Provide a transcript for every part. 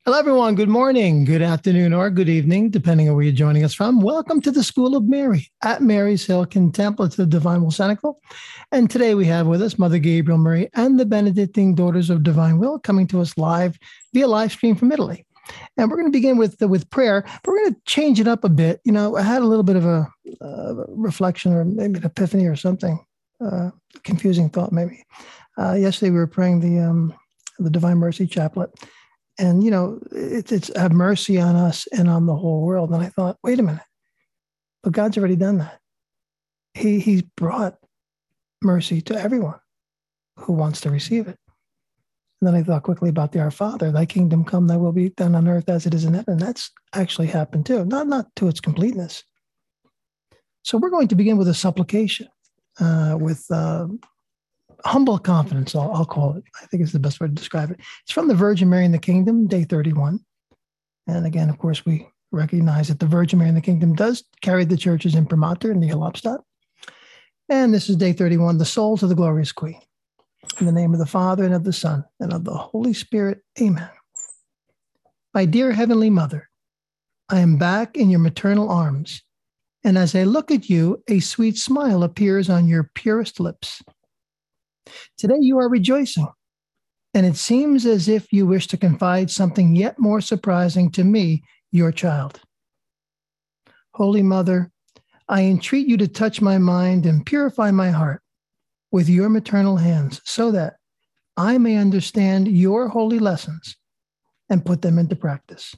Hello, everyone. Good morning, good afternoon, or good evening, depending on where you're joining us from. Welcome to the School of Mary at Mary's Hill Contemplative Divine Will Cenacle. And today we have with us Mother Gabriel Marie and the Benedictine Daughters of Divine Will coming to us live via live stream from Italy. And we're going to begin with prayer, but we're going to change it up a bit. You know, I had a little bit of a reflection or maybe an epiphany or something, confusing thought maybe. Yesterday we were praying the Divine Mercy Chaplet. And, you know, it's have mercy on us and on the whole world. And I thought, wait a minute, but God's already done that. He's brought mercy to everyone who wants to receive it. And then I thought quickly about the Our Father, thy kingdom come, thy will be done on earth as it is in heaven. And that's actually happened too, not to its completeness. So we're going to begin with a supplication, with humble confidence, I'll call it. I think it's the best way to describe it. It's from the Virgin Mary in the Kingdom, day 31. And again, of course, we recognize that the Virgin Mary in the Kingdom does carry the church's imprimatur in the Helopstat. And this is day 31, the souls of the glorious Queen. In the name of the Father, and of the Son, and of the Holy Spirit, amen. My dear Heavenly Mother, I am back in your maternal arms. And as I look at you, a sweet smile appears on your purest lips. Today you are rejoicing, and it seems as if you wish to confide something yet more surprising to me, your child. Holy Mother, I entreat you to touch my mind and purify my heart with your maternal hands so that I may understand your holy lessons and put them into practice.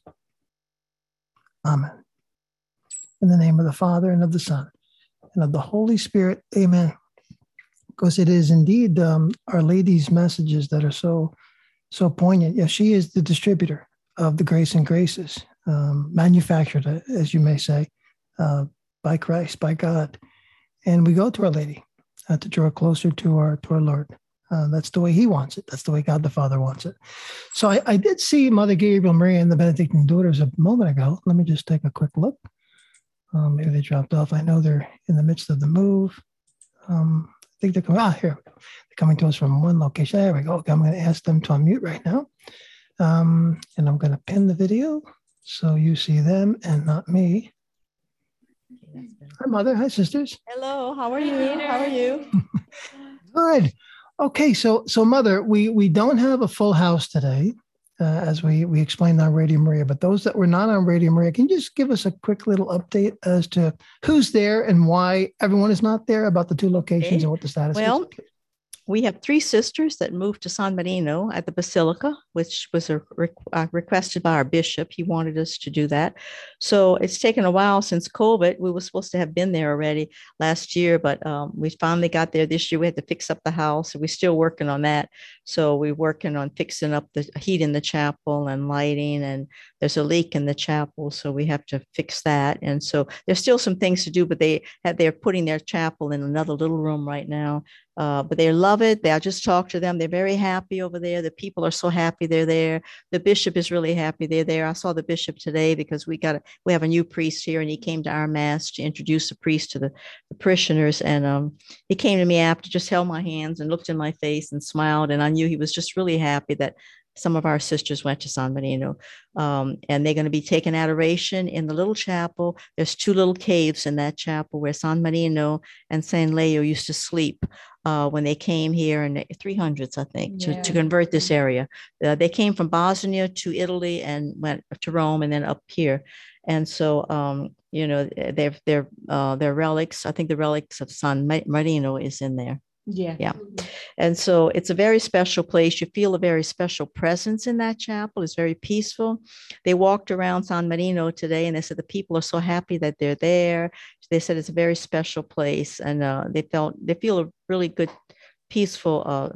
Amen. In the name of the Father, and of the Son, and of the Holy Spirit, amen. Because it is indeed Our Lady's messages that are so poignant. Yes, she is the distributor of the grace and graces, manufactured, as you may say, by Christ, by God. And we go to Our Lady to draw closer to our Lord. That's the way He wants it. That's the way God the Father wants it. So I did see Mother Gabriel Marie and the Benedictine Daughters a moment ago. Let me just take a quick look. Maybe they dropped off. I know they're in the midst of the move. I think they're coming. Here we go. They're coming to us from one location. There we go. Okay, I'm going to ask them to unmute right now. And I'm going to pin the video so you see them and not me. Hi, Mother. Hi, sisters. Hello. How are you? How are you? Good. Okay, so Mother, we don't have a full house today, as we explained on Radio Maria, but those that were not on Radio Maria, can you just give us a quick little update as to who's there and why everyone is not there, about the two locations and what the status is? We have three sisters that moved to San Marino at the Basilica, which was requested by our bishop. He wanted us to do that. So it's taken a while since COVID. We were supposed to have been there already last year, but we finally got there this year. We had to fix up the house. We're still working on that. So we're working on fixing up the heat in the chapel and lighting, and there's a leak in the chapel, so we have to fix that. And so there's still some things to do, but they're putting their chapel in another little room right now. But they love it. I just talked to them. They're very happy over there. The people are so happy they're there. The bishop is really happy they're there. I saw the bishop today because we have a new priest here, and he came to our mass to introduce the priest to the parishioners. And he came to me after, just held my hands and looked in my face and smiled. And I knew he was just really happy that some of our sisters went to San Marino, and they're going to be taking adoration in the little chapel. There's two little caves in that chapel where San Marino and San Leo used to sleep when they came here in the 300s, I think, to convert this area. They came from Bosnia to Italy and went to Rome and then up here. And so, their relics, I think the relics of San Marino is in there. Yeah. And so it's a very special place. You feel a very special presence in that chapel. It's very peaceful. They walked around San Marino today, and they said the people are so happy that they're there. They said it's a very special place, and they feel a really good, peaceful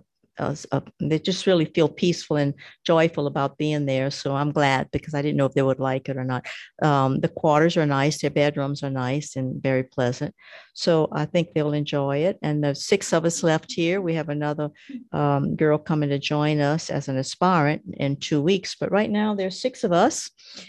they just really feel peaceful and joyful about being there. So I'm glad, because I didn't know if they would like it or not. The quarters are nice. Their bedrooms are nice and very pleasant. So I think they'll enjoy it. And there's 6 of us left here. We have another girl coming to join us as an aspirant in 2 weeks. But right now there's 6 of us.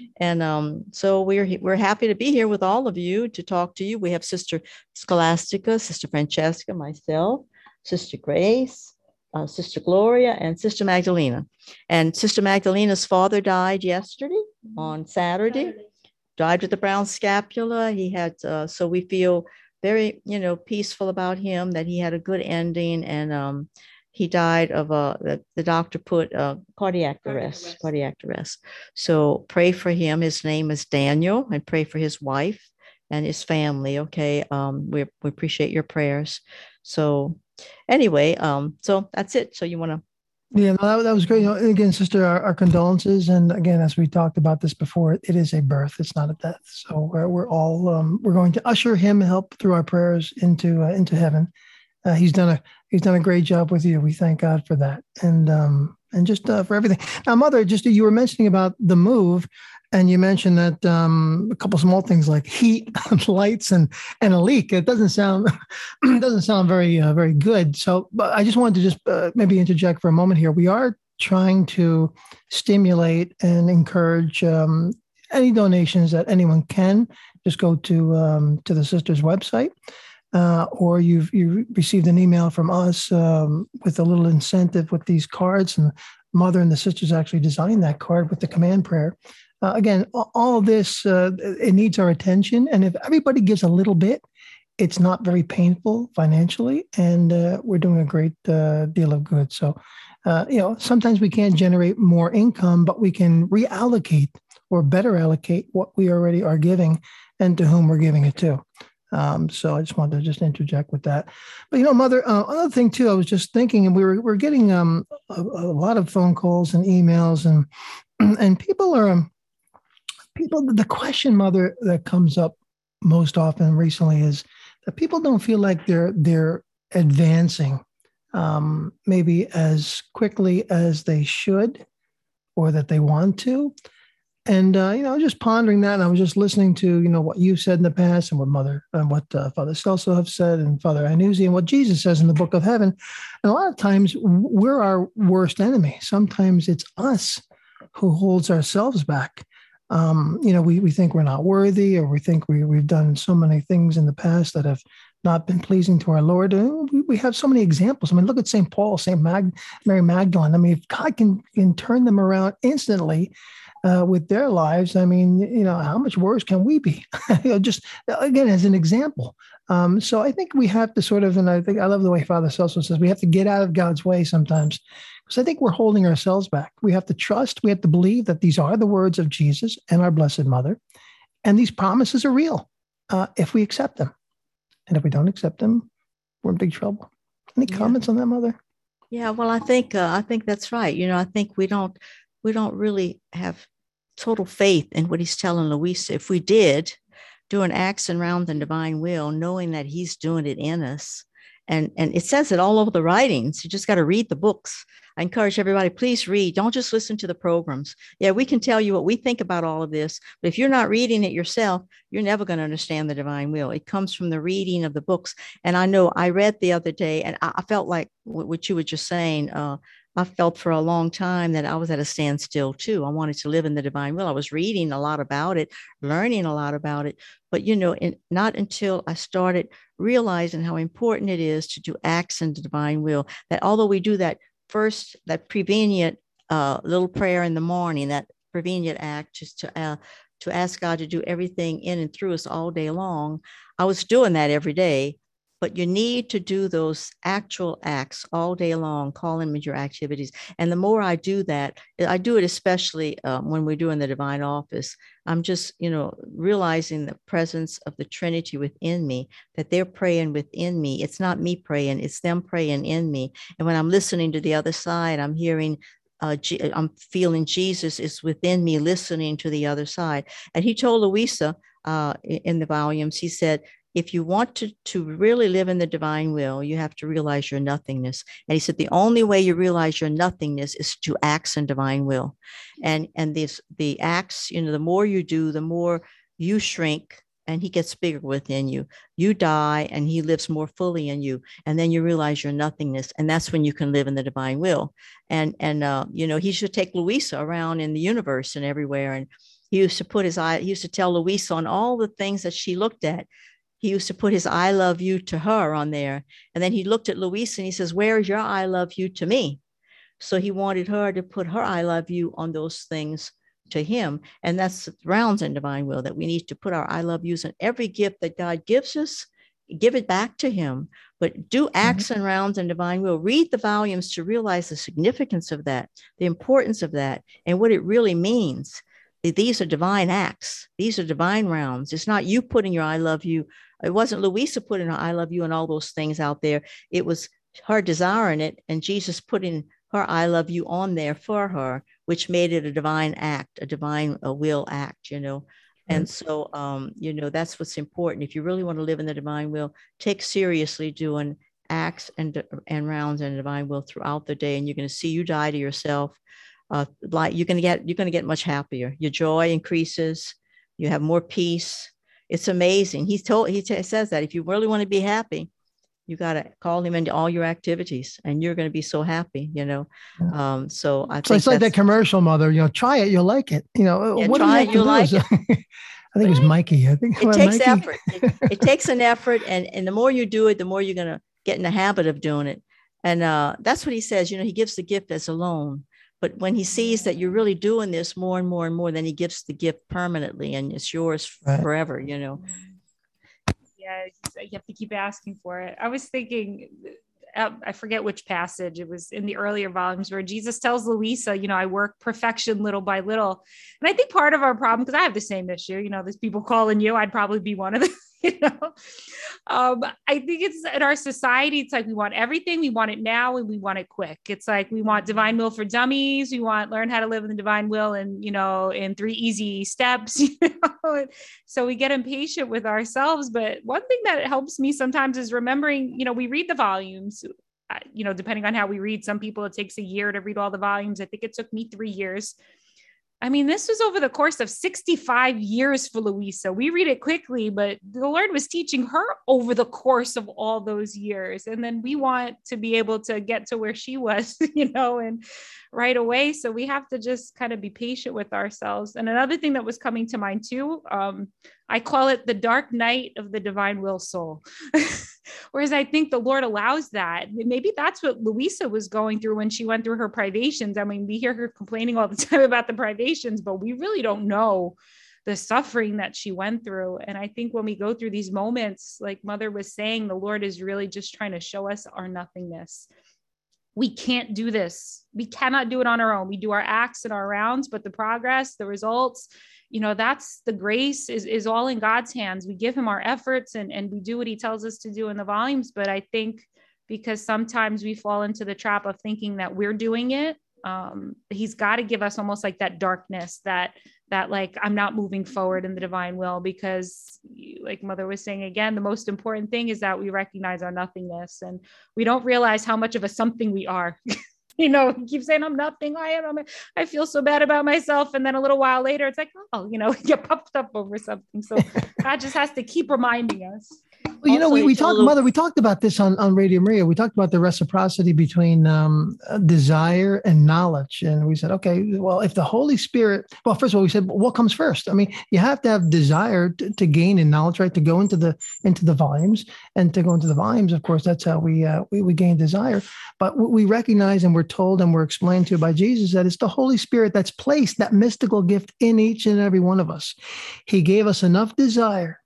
And so we're happy to be here with all of you to talk to you. We have Sister Scholastica, Sister Francesca, myself, Sister Grace, Sister Gloria and Sister Magdalena. And Sister Magdalena's father died yesterday on Saturday. Died with the brown scapula. He had, so we feel very, peaceful about him, that he had a good ending. And he died of the doctor put cardiac arrest. So pray for him. His name is Daniel, and pray for his wife and his family. Okay. We appreciate your prayers. So anyway, so that's it. So you want to. Yeah, no, that was great. Again, sister, our condolences. And again, as we talked about this before, it is a birth. It's not a death. So we're all we're going to usher him help through our prayers into heaven. He's done a great job with you. We thank God for that, and just for everything. Now, Mother, just you were mentioning about the move, and you mentioned that a couple small things like heat, lights, and a leak. It doesn't sound very good. So, but I just wanted to just maybe interject for a moment here. We are trying to stimulate and encourage any donations that anyone can. Just go to the sister's website. Or you received an email from us with a little incentive with these cards, and Mother and the sisters actually designed that card with the command prayer. Again, all of this, it needs our attention. And if everybody gives a little bit, it's not very painful financially, and we're doing a great deal of good. So, sometimes we can't generate more income, but we can reallocate or better allocate what we already are giving and to whom we're giving it to. So I just wanted to just interject with that. But, Mother, another thing too, I was just thinking, and we're getting a lot of phone calls and emails, and the question, Mother, that comes up most often recently is that people don't feel like they're advancing maybe as quickly as they should or that they want to. And, just pondering that, and I was just listening to, what you said in the past and what Father Celso have said and Father Iannuzzi and what Jesus says in the Book of Heaven. And a lot of times we're our worst enemy. Sometimes it's us who holds ourselves back. We think we're not worthy, or we think we've done so many things in the past that have not been pleasing to our Lord. And we have so many examples. I mean, look at St. Paul, Mary Magdalene. I mean, if God can turn them around instantly, with their lives, I mean, how much worse can we be? Just again, as an example. So I think we have to sort of, and I love the way Father Celso says, we have to get out of God's way sometimes, because I think we're holding ourselves back. We have to trust, we have to believe that these are the words of Jesus and our Blessed Mother, and these promises are real if we accept them. And if we don't accept them, we're in big trouble. Any comments on that, Mother? Yeah, well, I think that's right. I think we don't really have total faith in what he's telling Louisa. If we did, doing acts and round the divine will, knowing that he's doing it in us. And it says it all over the writings. You just got to read the books. I encourage everybody, please read. Don't just listen to the programs. Yeah, we can tell you what we think about all of this, but if you're not reading it yourself, you're never going to understand the divine will. It comes from the reading of the books. And I know I read the other day, and I felt like what you were just saying, I felt for a long time that I was at a standstill too. I wanted to live in the divine will. I was reading a lot about it, learning a lot about it, but not until I started realizing how important it is to do acts in the divine will, that although we do that first, that prevenient little prayer in the morning, that prevenient act, just to ask God to do everything in and through us all day long, I was doing that every day. But you need to do those actual acts all day long, call them with your activities. And the more I do that, I do it especially when we're doing the divine office. I'm just, realizing the presence of the Trinity within me, that they're praying within me. It's not me praying, it's them praying in me. And when I'm listening to the other side, I'm hearing I'm feeling Jesus is within me, listening to the other side. And he told Louisa in the volumes, he said, if you want to really live in the divine will, you have to realize your nothingness. And he said, the only way you realize your nothingness is to acts in divine will. And the acts, the more you do, the more you shrink and he gets bigger within you. You die and he lives more fully in you. And then you realize your nothingness. And that's when you can live in the divine will. And he should take Louisa around in the universe and everywhere. And he used to he used to tell Louisa on all the things that she looked at. he used to put his I love you to her on there. And then he looked at Louisa and he says, where is your I love you to me? So he wanted her to put her I love you on those things to him. And that's rounds in divine will, that we need to put our I love yous on every gift that God gives us, give it back to him. But do acts and rounds in divine will. Read the volumes to realize the significance of that, the importance of that, and what it really means. These are divine acts. These are divine rounds. It's not you putting your I love you. It wasn't Louisa putting her I love you and all those things out there. It was her desiring it, and Jesus putting her I love you on there for her, which made it a divine act, a divine will act, you know. And so, you know, that's what's important. If you really want to live in the divine will, take seriously doing acts and rounds in the divine will throughout the day, and you're going to see you die to yourself. Like you're going to get much happier. Your joy increases. You have more peace. It's amazing. He says that if you really want to be happy, you got to call him into all your activities, and you're going to be so happy, you know. So I think it's like that commercial, Mother. You know, try it, you'll like it. You know, what try it, you'll like it. I think it's Mikey. I think it takes effort. It takes an effort, and the more you do it, the more you're going to get in the habit of doing it. And that's what he says. You know, he gives the gift as a loan, but when he sees that you're really doing this more and more and more, then he gives the gift permanently, and it's yours forever. You know. Yeah, you have to keep asking for it. I was thinking, I forget which passage, it was in the earlier volumes where Jesus tells Louisa, you know, I work perfection little by little. And I think part of our problem, because I have the same issue, you know, there's people calling you, I'd probably be one of them, you know. I think it's in our society, it's like we want everything, we want it now, and we want it quick. It's like we want divine will for dummies, we want learn how to live in the divine will and, you know, in 3 easy steps, you know. So we get impatient with ourselves. But one thing that helps me sometimes is remembering, you know, we read the volumes, you know, depending on how we read. Some people, it takes a year to read all the volumes. I think it took me 3 years. I mean, this was over the course of 65 years for Louisa. We read it quickly, but the Lord was teaching her over the course of all those years. And then we want to be able to get to where she was, you know, and right away. So we have to just kind of be patient with ourselves. And another thing that was coming to mind too, I call it the dark night of the divine will soul. Whereas I think the Lord allows that. Maybe that's what Louisa was going through when she went through her privations. I mean, we hear her complaining all the time about the privations, but we really don't know the suffering that she went through. And I think when we go through these moments, like Mother was saying, the Lord is really just trying to show us our nothingness. We can't do this. We cannot do it on our own. We do our acts and our rounds, but the progress, the results, you know, that's the grace is all in God's hands. We give him our efforts and we do what he tells us to do in the volumes. But I think because sometimes we fall into the trap of thinking that we're doing it, he's got to give us almost like that darkness that like, I'm not moving forward in the divine will, because like Mother was saying again, the most important thing is that we recognize our nothingness, and we don't realize how much of a something we are. You know, keep saying I'm nothing. I feel so bad about myself. And then a little while later, it's like, oh, you know, get puffed up over something. So God just has to keep reminding us. Well, you know, we talked, Mother, we talked about this on Radio Maria. We talked about the reciprocity between desire and knowledge. And we said, okay, well, if the Holy Spirit, well, first of all, we said, what comes first? I mean, you have to have desire to gain in knowledge, right? To go into the volumes, and to go into the volumes, of course, that's how we gain desire. But we recognize, and we're told, and we're explained to by Jesus, that it's the Holy Spirit that's placed that mystical gift in each and every one of us. He gave us enough desire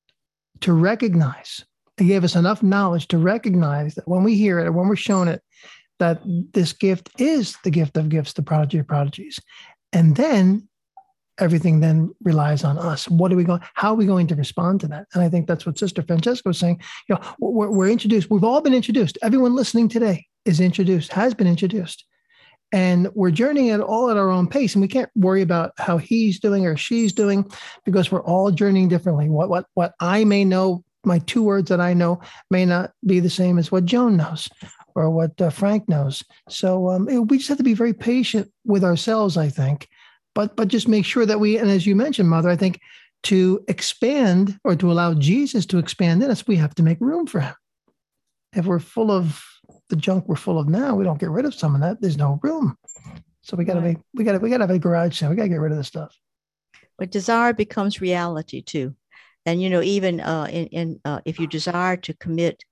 to recognize. He gave us enough knowledge to recognize that when we hear it or when we're shown it, that this gift is the gift of gifts, the prodigy of prodigies. And then everything then relies on us. How are we going to respond to that? And I think that's what Sister Francesca was saying. You know, we're introduced. We've all been introduced. Everyone listening today is introduced, has been introduced. And we're journeying all at our own pace, and we can't worry about how he's doing or she's doing, because we're all journeying differently. What I may know, my 2 words that I know, may not be the same as what Joan knows or what Frank knows. So we just have to be very patient with ourselves, I think, but just make sure that and as you mentioned, Mother, I think to expand or to allow Jesus to expand in us, we have to make room for him. If we're full of the junk we're full of now, we don't get rid of some of that, there's no room. So we gotta have a garage sale. We gotta get rid of this stuff. But desire becomes reality too. And, even if you desire to commit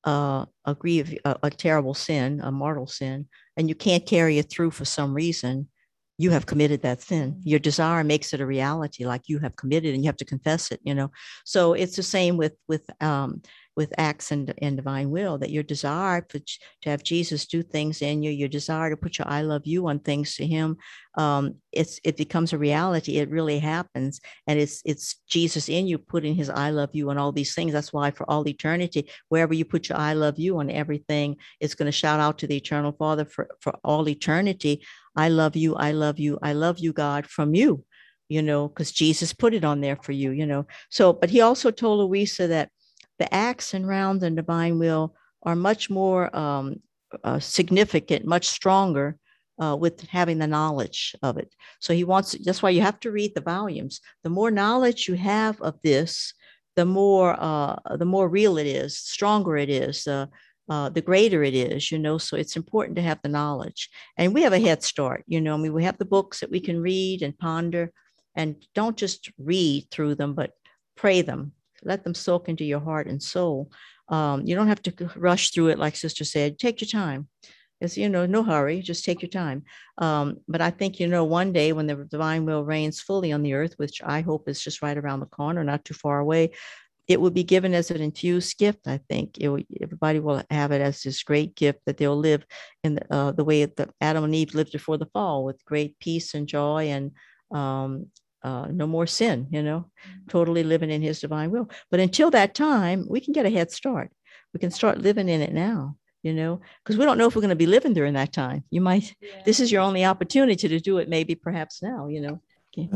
a terrible sin, a mortal sin, and you can't carry it through for some reason, you have committed that sin. Your desire makes it a reality, like you have committed, and you have to confess it. So it's the same with acts and divine will, that your desire to have Jesus do things in you, your desire to put your I love you on things to him, it becomes a reality. It really happens. And it's Jesus in you putting his I love you on all these things. That's why for all eternity, wherever you put your I love you on everything, it's going to shout out to the eternal Father for all eternity. I love you, I love you, I love you, God, from you, because Jesus put it on there for you, So, but he also told Louisa that the acts and rounds and divine will are much more significant, much stronger with having the knowledge of it. So that's why you have to read the volumes. The more knowledge you have of this, the more real it is, stronger it is, the greater it is, so it's important to have the knowledge. And we have a head start, we have the books that we can read and ponder, and don't just read through them, but pray them. Let them soak into your heart and soul. You don't have to rush through it. Like Sister said, take your time. It's, no hurry, just take your time. But I think, one day when the divine will reigns fully on the earth, which I hope is just right around the corner, not too far away, it will be given as an infused gift. I think everybody will have it as this great gift that they'll live in the way that Adam and Eve lived before the fall, with great peace and joy and no more sin, totally living in his divine will. But until that time, we can get a head start. We can start living in it now, because we don't know if we're going to be living during that time. You might, this is your only opportunity to do it, maybe perhaps now, Okay.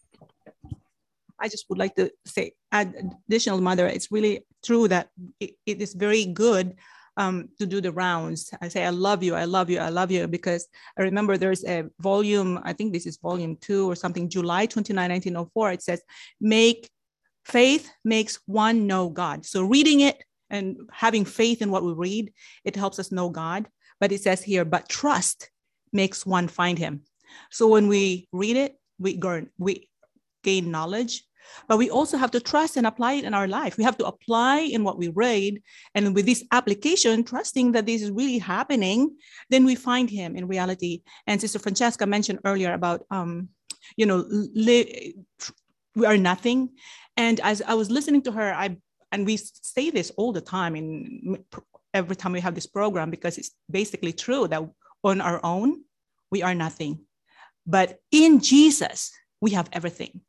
I just would like to say, additional, Mother, it's really true that it is very good to do the rounds. I say, I love you, I love you, I love you, because I remember there's a volume, I think this is volume 2 or something, July 29, 1904. It says, faith makes one know God. So reading it and having faith in what we read, it helps us know God. But it says here, but trust makes one find him. So when we read it, we gain knowledge, but we also have to trust and apply it in our life. We have to apply in what we read. And with this application, trusting that this is really happening, then we find him in reality. And Sister Francesca mentioned earlier about, we are nothing. And as I was listening to her, and we say this all the time every time we have this program, because it's basically true that on our own, we are nothing. But in Jesus, we have everything.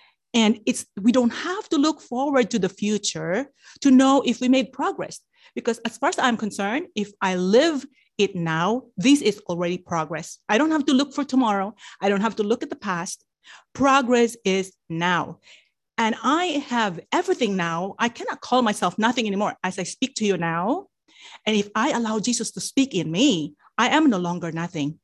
And we don't have to look forward to the future to know if we made progress. Because as far as I'm concerned, if I live it now, this is already progress. I don't have to look for tomorrow. I don't have to look at the past. Progress is now. And I have everything now. I cannot call myself nothing anymore as I speak to you now. And if I allow Jesus to speak in me, I am no longer nothing.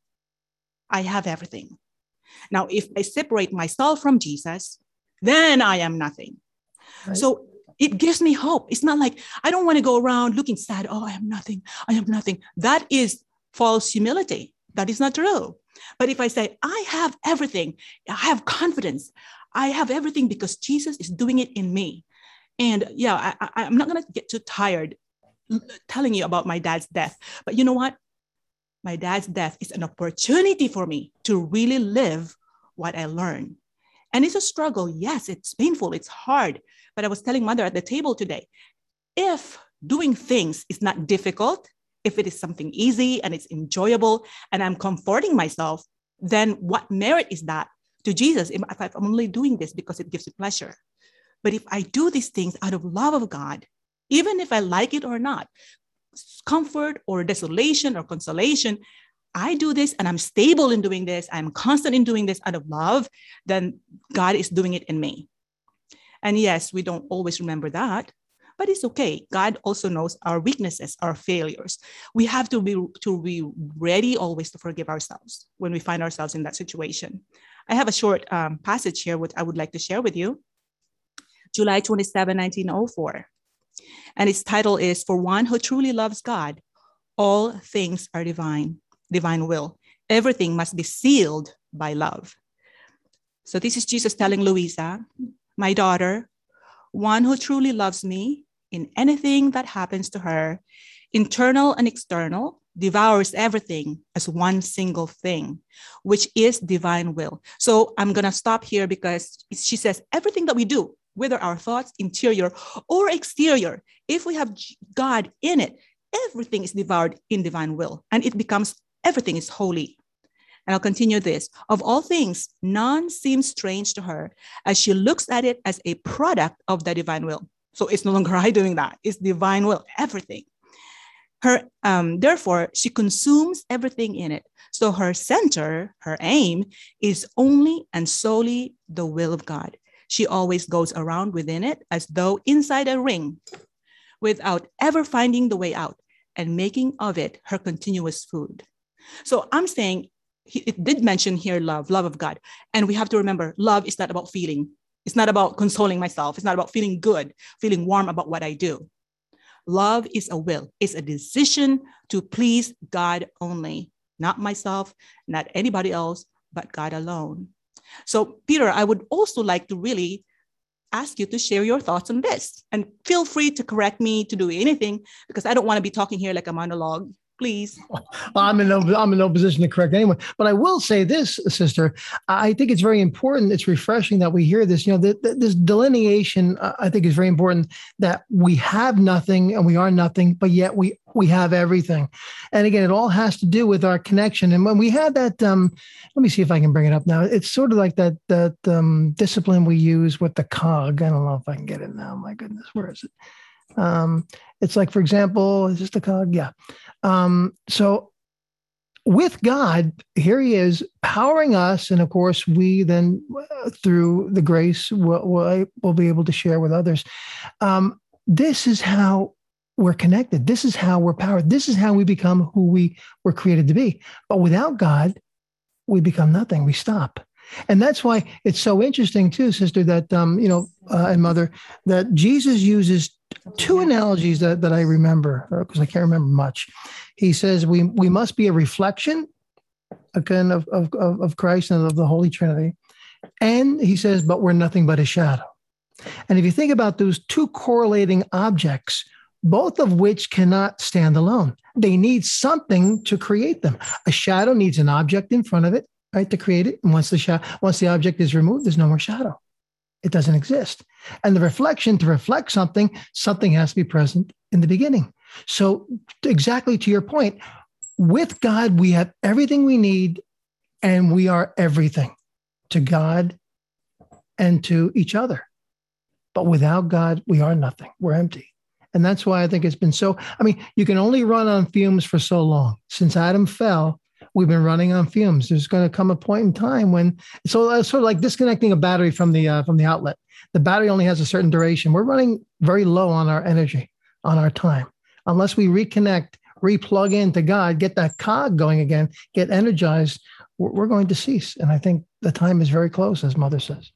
I have everything. Now, if I separate myself from Jesus, then I am nothing. Right. So it gives me hope. It's not like I don't want to go around looking sad. Oh, I am nothing. I am nothing. That is false humility. That is not true. But if I say, I have everything, I have confidence, I have everything because Jesus is doing it in me. And yeah, I'm not going to get too tired telling you about my dad's death. But you know what? My dad's death is an opportunity for me to really live what I learned. And it's a struggle. Yes, it's painful. It's hard. But I was telling Mother at the table today, if doing things is not difficult, if it is something easy and it's enjoyable and I'm comforting myself, then what merit is that to Jesus if I'm only doing this because it gives me pleasure? But if I do these things out of love of God, even if I like it or not, comfort or desolation or consolation, I do this and I'm stable in doing this, I'm constant in doing this out of love, then God is doing it in me. And yes, we don't always remember that, but it's okay. God also knows our weaknesses, our failures. We have to be ready always to forgive ourselves when we find ourselves in that situation. I have a short passage here, which I would like to share with you. July 27, 1904. And its title is, For One Who Truly Loves God, All Things Are Divine will. Everything must be sealed by love. So this is Jesus telling Louisa, my daughter, One who truly loves me in anything that happens to her, internal and external, devours everything as one single thing, which is divine will. So I'm going to stop here because she says everything that we do, whether our thoughts, interior or exterior, if we have God in it, everything is devoured in divine will, and it becomes, everything is holy. And I'll continue this. Of all things, none seems strange to her as she looks at it as a product of the divine will. So it's no longer I doing that. It's divine will, everything. Therefore, she consumes everything in it. So her center, her aim, is only and solely the will of God. She always goes around within it as though inside a ring, without ever finding the way out and making of it her continuous food. So I'm saying, it did mention here love of God. And we have to remember, love is not about feeling. It's not about consoling myself. It's not about feeling good, feeling warm about what I do. Love is a will. It's a decision to please God only, not myself, not anybody else, but God alone. So Peter, I would also like to really ask you to share your thoughts on this, and feel free to correct me, to do anything, because I don't want to be talking here like a monologue. Please. Well, I'm in no position to correct anyone, but I will say this, sister. I think it's very important. It's refreshing that we hear this. This delineation, I think, is very important. That we have nothing and we are nothing, but yet we have everything. And again, it all has to do with our connection. And when we had that, let me see if I can bring it up now. It's sort of like that discipline we use with the cog. I don't know if I can get it now. My goodness, where is it? It's like, for example, is this the cog? Yeah. So with God, here he is powering us. And of course, we then, through the grace, will be able to share with others. This is how we're connected. This is how we're powered. This is how we become who we were created to be. But without God, we become nothing. We stop. And that's why it's so interesting too, sister, that, and mother, that Jesus uses two analogies that I remember, because I can't remember much. He says we must be a reflection, again, of Christ and of the Holy Trinity. And he says, but we're nothing but a shadow. And if you think about those two correlating objects, both of which cannot stand alone, they need something to create them. A shadow needs an object in front of it, right, to create it. And once the object is removed, there's no more shadow. It doesn't exist. And the reflection, to reflect something has to be present in the beginning. So exactly to your point, with God, we have everything we need, and we are everything to God and to each other. But without God, we are nothing. We're empty. And that's why I think it's been so, you can only run on fumes for so long. Since Adam fell, we've been running on fumes. There's going to come a point in time when, so it's sort of like disconnecting a battery from the outlet. The battery only has a certain duration. We're running very low on our energy, on our time. Unless we reconnect, replug into God, get that cog going again, get energized, we're going to cease. And I think the time is very close, as Mother says.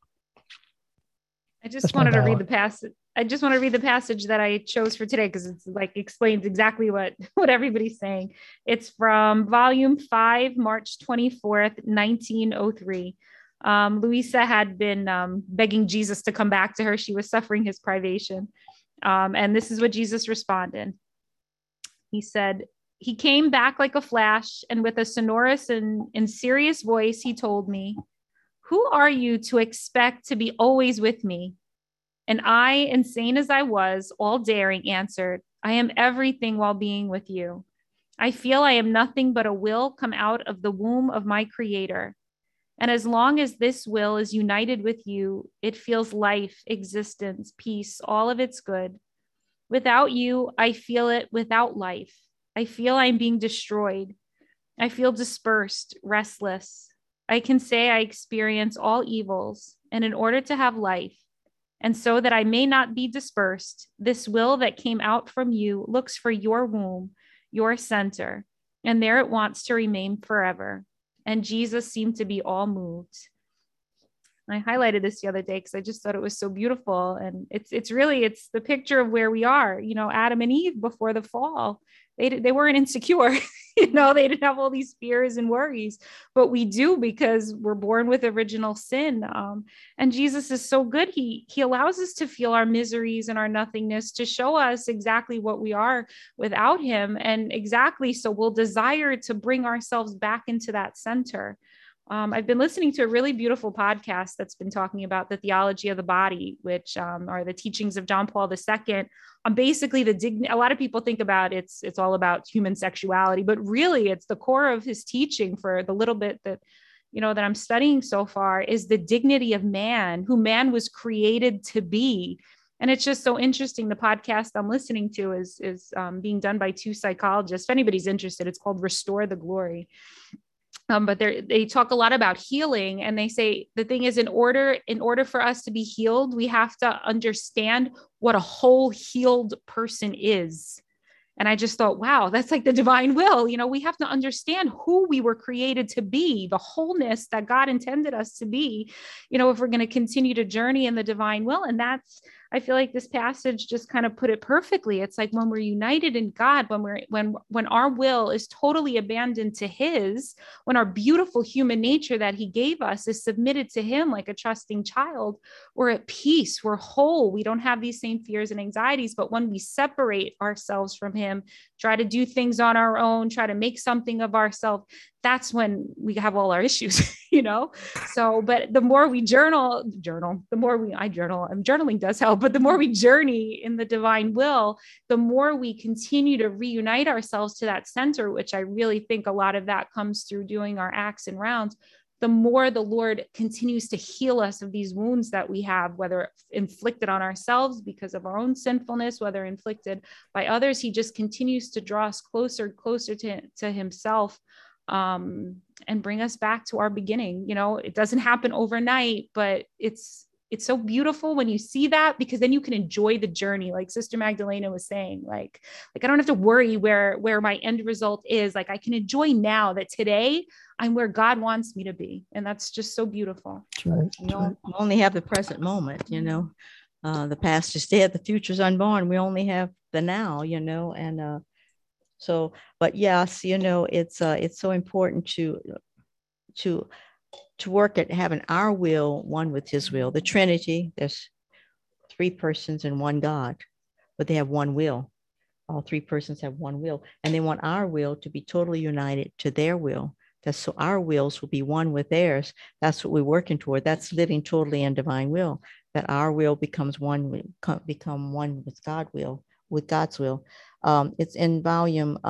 I just wanted to read the passage. I just want to read the passage that I chose for today, because it's like explains exactly what everybody's saying. It's from volume 5, March 24th, 1903. Louisa had been begging Jesus to come back to her. She was suffering his privation. And this is what Jesus responded. He said, he came back like a flash, and with a sonorous and serious voice, he told me, "Who are you to expect to be always with me?" And I, insane as I was, all daring, answered, "I am everything while being with you. I feel I am nothing but a will come out of the womb of my Creator. And as long as this will is united with you, it feels life, existence, peace, all of its good. Without you, I feel it without life. I feel I'm being destroyed. I feel dispersed, restless. I can say I experience all evils, and in order to have life, and so that I may not be dispersed, this will that came out from you looks for your womb, your center, and there it wants to remain forever." And Jesus seemed to be all moved. I highlighted this the other day because I just thought it was so beautiful. And it's the picture of where we are, Adam and Eve before the fall. They weren't insecure. They didn't have all these fears and worries, but we do because we're born with original sin. And Jesus is so good. He allows us to feel our miseries and our nothingness to show us exactly what we are without him. And exactly so we'll desire to bring ourselves back into that center. I've been listening to a really beautiful podcast that's been talking about the theology of the body, which are the teachings of John Paul II. Basically, a lot of people think about it's all about human sexuality, but really it's the core of his teaching for the little bit that, that I'm studying so far is the dignity of man, who man was created to be. And it's just so interesting. The podcast I'm listening to is being done by two psychologists. If anybody's interested, it's called Restore the Glory. But they talk a lot about healing, and they say the thing is, in order for us to be healed, we have to understand what a whole healed person is. And I just thought, wow, that's like the divine will. We have to understand who we were created to be, the wholeness that God intended us to be, if we're going to continue to journey in the divine will. And I feel like this passage just kind of put it perfectly. It's like when we're united in God, when our will is totally abandoned to his, when our beautiful human nature that he gave us is submitted to him like a trusting child, we're at peace, we're whole. We don't have these same fears and anxieties. But when we separate ourselves from him, try to do things on our own, try to make something of ourselves, that's when we have all our issues, So, but the more we journaling does help, but the more we journey in the divine will, the more we continue to reunite ourselves to that center, which I really think a lot of that comes through doing our acts and rounds. The more the Lord continues to heal us of these wounds that we have, whether inflicted on ourselves because of our own sinfulness, whether inflicted by others, he just continues to draw us closer to himself. And bring us back to our beginning. It doesn't happen overnight, but it's so beautiful when you see that, because then you can enjoy the journey. Like Sister Magdalena was saying, like I don't have to worry where my end result is. Like I can enjoy now that today I'm where God wants me to be. And that's just so beautiful. Right. You only have the present moment, the past is dead, the future's unborn. We only have the now, and, so, but yes, it's so important to work at having our will one with his will. The Trinity, there's three persons and one God, but they have one will. All three persons have one will, and they want our will to be totally united to their will. That's so our wills will be one with theirs. That's what we're working toward. That's living totally in divine will, that our will becomes one, become one with God's will. It's in volume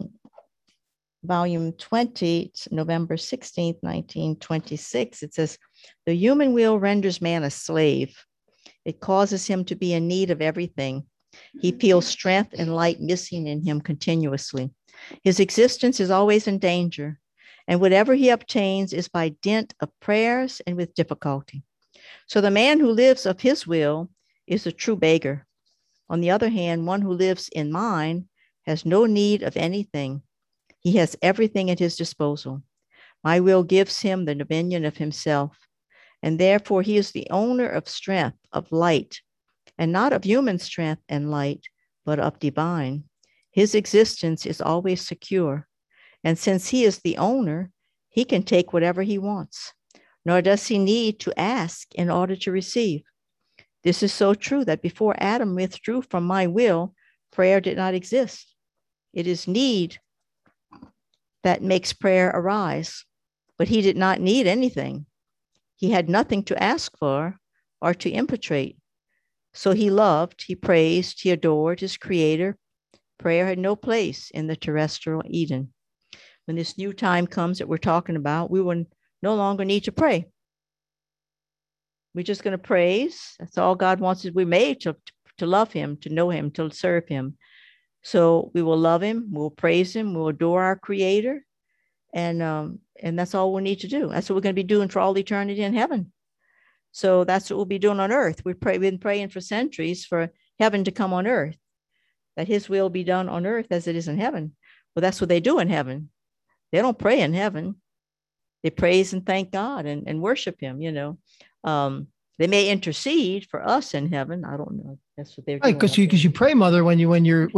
20, November 16th, 1926. It says, the human will renders man a slave. It causes him to be in need of everything. He feels strength and light missing in him continuously. His existence is always in danger, and whatever he obtains is by dint of prayers and with difficulty. So the man who lives of his will is a true beggar. On the other hand, one who lives in mine has no need of anything. He has everything at his disposal. My will gives him the dominion of himself, and therefore he is the owner of strength, of light, and not of human strength and light, but of divine. His existence is always secure, and since he is the owner, he can take whatever he wants, nor does he need to ask in order to receive. This is so true that before Adam withdrew from my will, prayer did not exist. It is need that makes prayer arise, but he did not need anything. He had nothing to ask for or to impetrate. So he loved, he praised, he adored his creator. Prayer had no place in the terrestrial Eden. When this new time comes that we're talking about, we will no longer need to pray. We're just going to praise. That's all God wants is we're made to love him, to know him, to serve him. So we will love him, we'll praise him, we'll adore our creator. And that's all we need to do. That's what we're going to be doing for all eternity in heaven. So that's what we'll be doing on earth. We've been praying for centuries for heaven to come on earth, that his will be done on earth as it is in heaven. Well, that's what they do in heaven. They don't pray in heaven. They praise and thank God and worship him, They may intercede for us in heaven. I don't know. That's what they're doing. Right, because you pray, Mother, when you're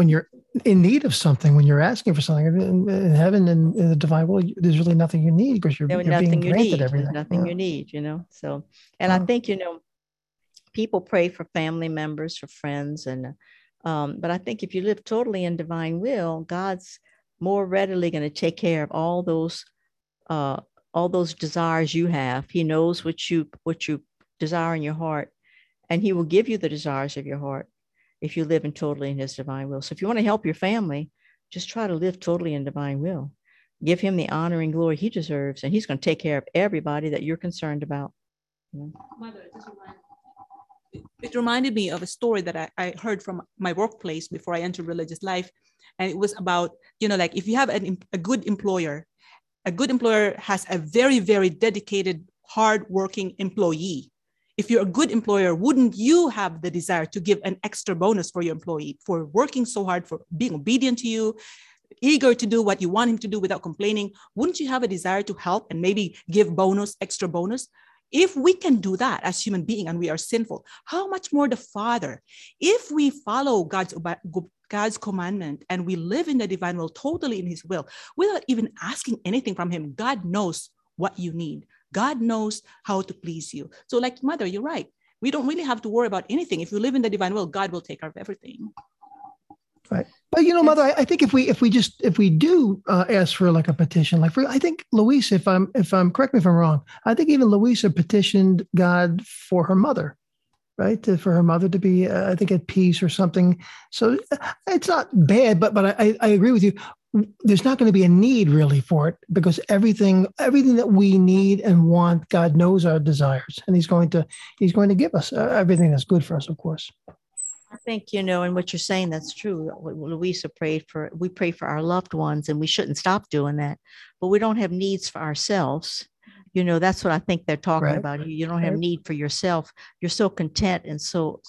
in need of something when you're asking for something. In heaven and in the divine will, there's really nothing you need because you're being granted everything. There's nothing you need, So, and I think, people pray for family members, for friends, and but I think if you live totally in divine will, God's more readily going to take care of all those desires you have. He knows what you desire in your heart, and He will give you the desires of your heart if you live totally in His divine will. So if you want to help your family, just try to live totally in divine will. Give Him the honor and glory He deserves, and He's going to take care of everybody that you're concerned about. Mother, it reminded me of a story that I heard from my workplace before I entered religious life. And it was about, like if you have a good employer has a very, very dedicated, hardworking employee. If you're a good employer, wouldn't you have the desire to give an extra bonus for your employee for working so hard, for being obedient to you, eager to do what you want him to do without complaining? Wouldn't you have a desire to help and maybe give extra bonus? If we can do that as human beings and we are sinful, how much more the Father? If we follow God's commandment and we live in the divine will, totally in His will, without even asking anything from Him, God knows what you need. God knows how to please you. So like Mother, you're right. We don't really have to worry about anything. If we live in the divine will, God will take care of everything. Right. But Mother, I think if we do ask for like a petition, I think Louisa, if I'm correct me if I'm wrong, I think even Louisa petitioned God for her mother, right? For her mother to be, I think, at peace or something. So it's not bad, but I agree with you. There's not going to be a need really for it because everything that we need and want, God knows our desires, and He's going to give us everything that's good for us, of course. I think, and what you're saying, that's true. Louisa we pray for our loved ones, and we shouldn't stop doing that, but we don't have needs for ourselves. That's what I think they're talking about. You don't have need for yourself. You're so content and so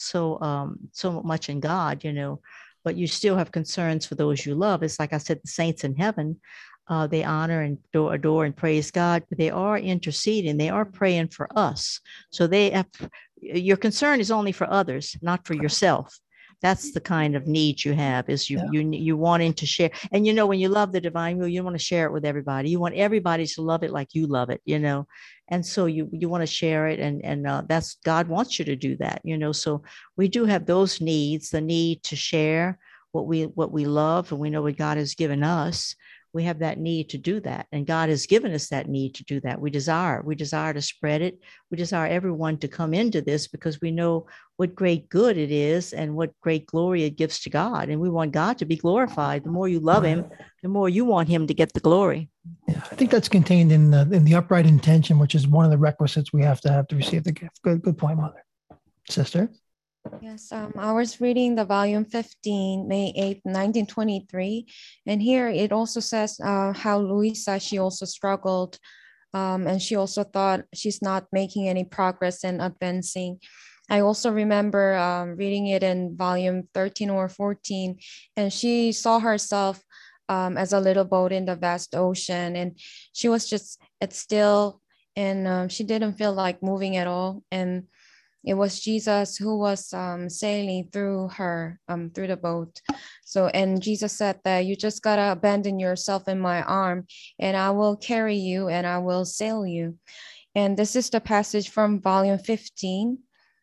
much in God, but you still have concerns for those you love. It's like I said, the saints in heaven, they honor and adore and praise God, but they are interceding. They are praying for us. So your concern is only for others, not for yourself. That's the kind of need you have, is you wanting to share. And, when you love the divine will, you want to share it with everybody. You want everybody to love it like you love it, And so you want to share it. And that's, God wants you to do that, So we do have those needs, the need to share what we love, and we know what God has given us. We have that need to do that. And God has given us that need to do that. We desire to spread it. We desire everyone to come into this because we know what great good it is and what great glory it gives to God. And we want God to be glorified. The more you love Him, the more you want Him to get the glory. Yeah, I think that's contained in the upright intention, which is one of the requisites we have to receive the gift. Good point, Mother. Sister? Yes, I was reading the volume 15, May 8th, 1923. And here it also says how Louisa, she also struggled and she also thought she's not making any progress and advancing. I also remember reading it in volume 13 or 14, and she saw herself as a little boat in the vast ocean, and she was just still, and she didn't feel like moving at all. And it was Jesus who was sailing through her, through the boat. So, and Jesus said that you just gotta abandon yourself in my arm and I will carry you and I will sail you. And this is the passage from volume 15.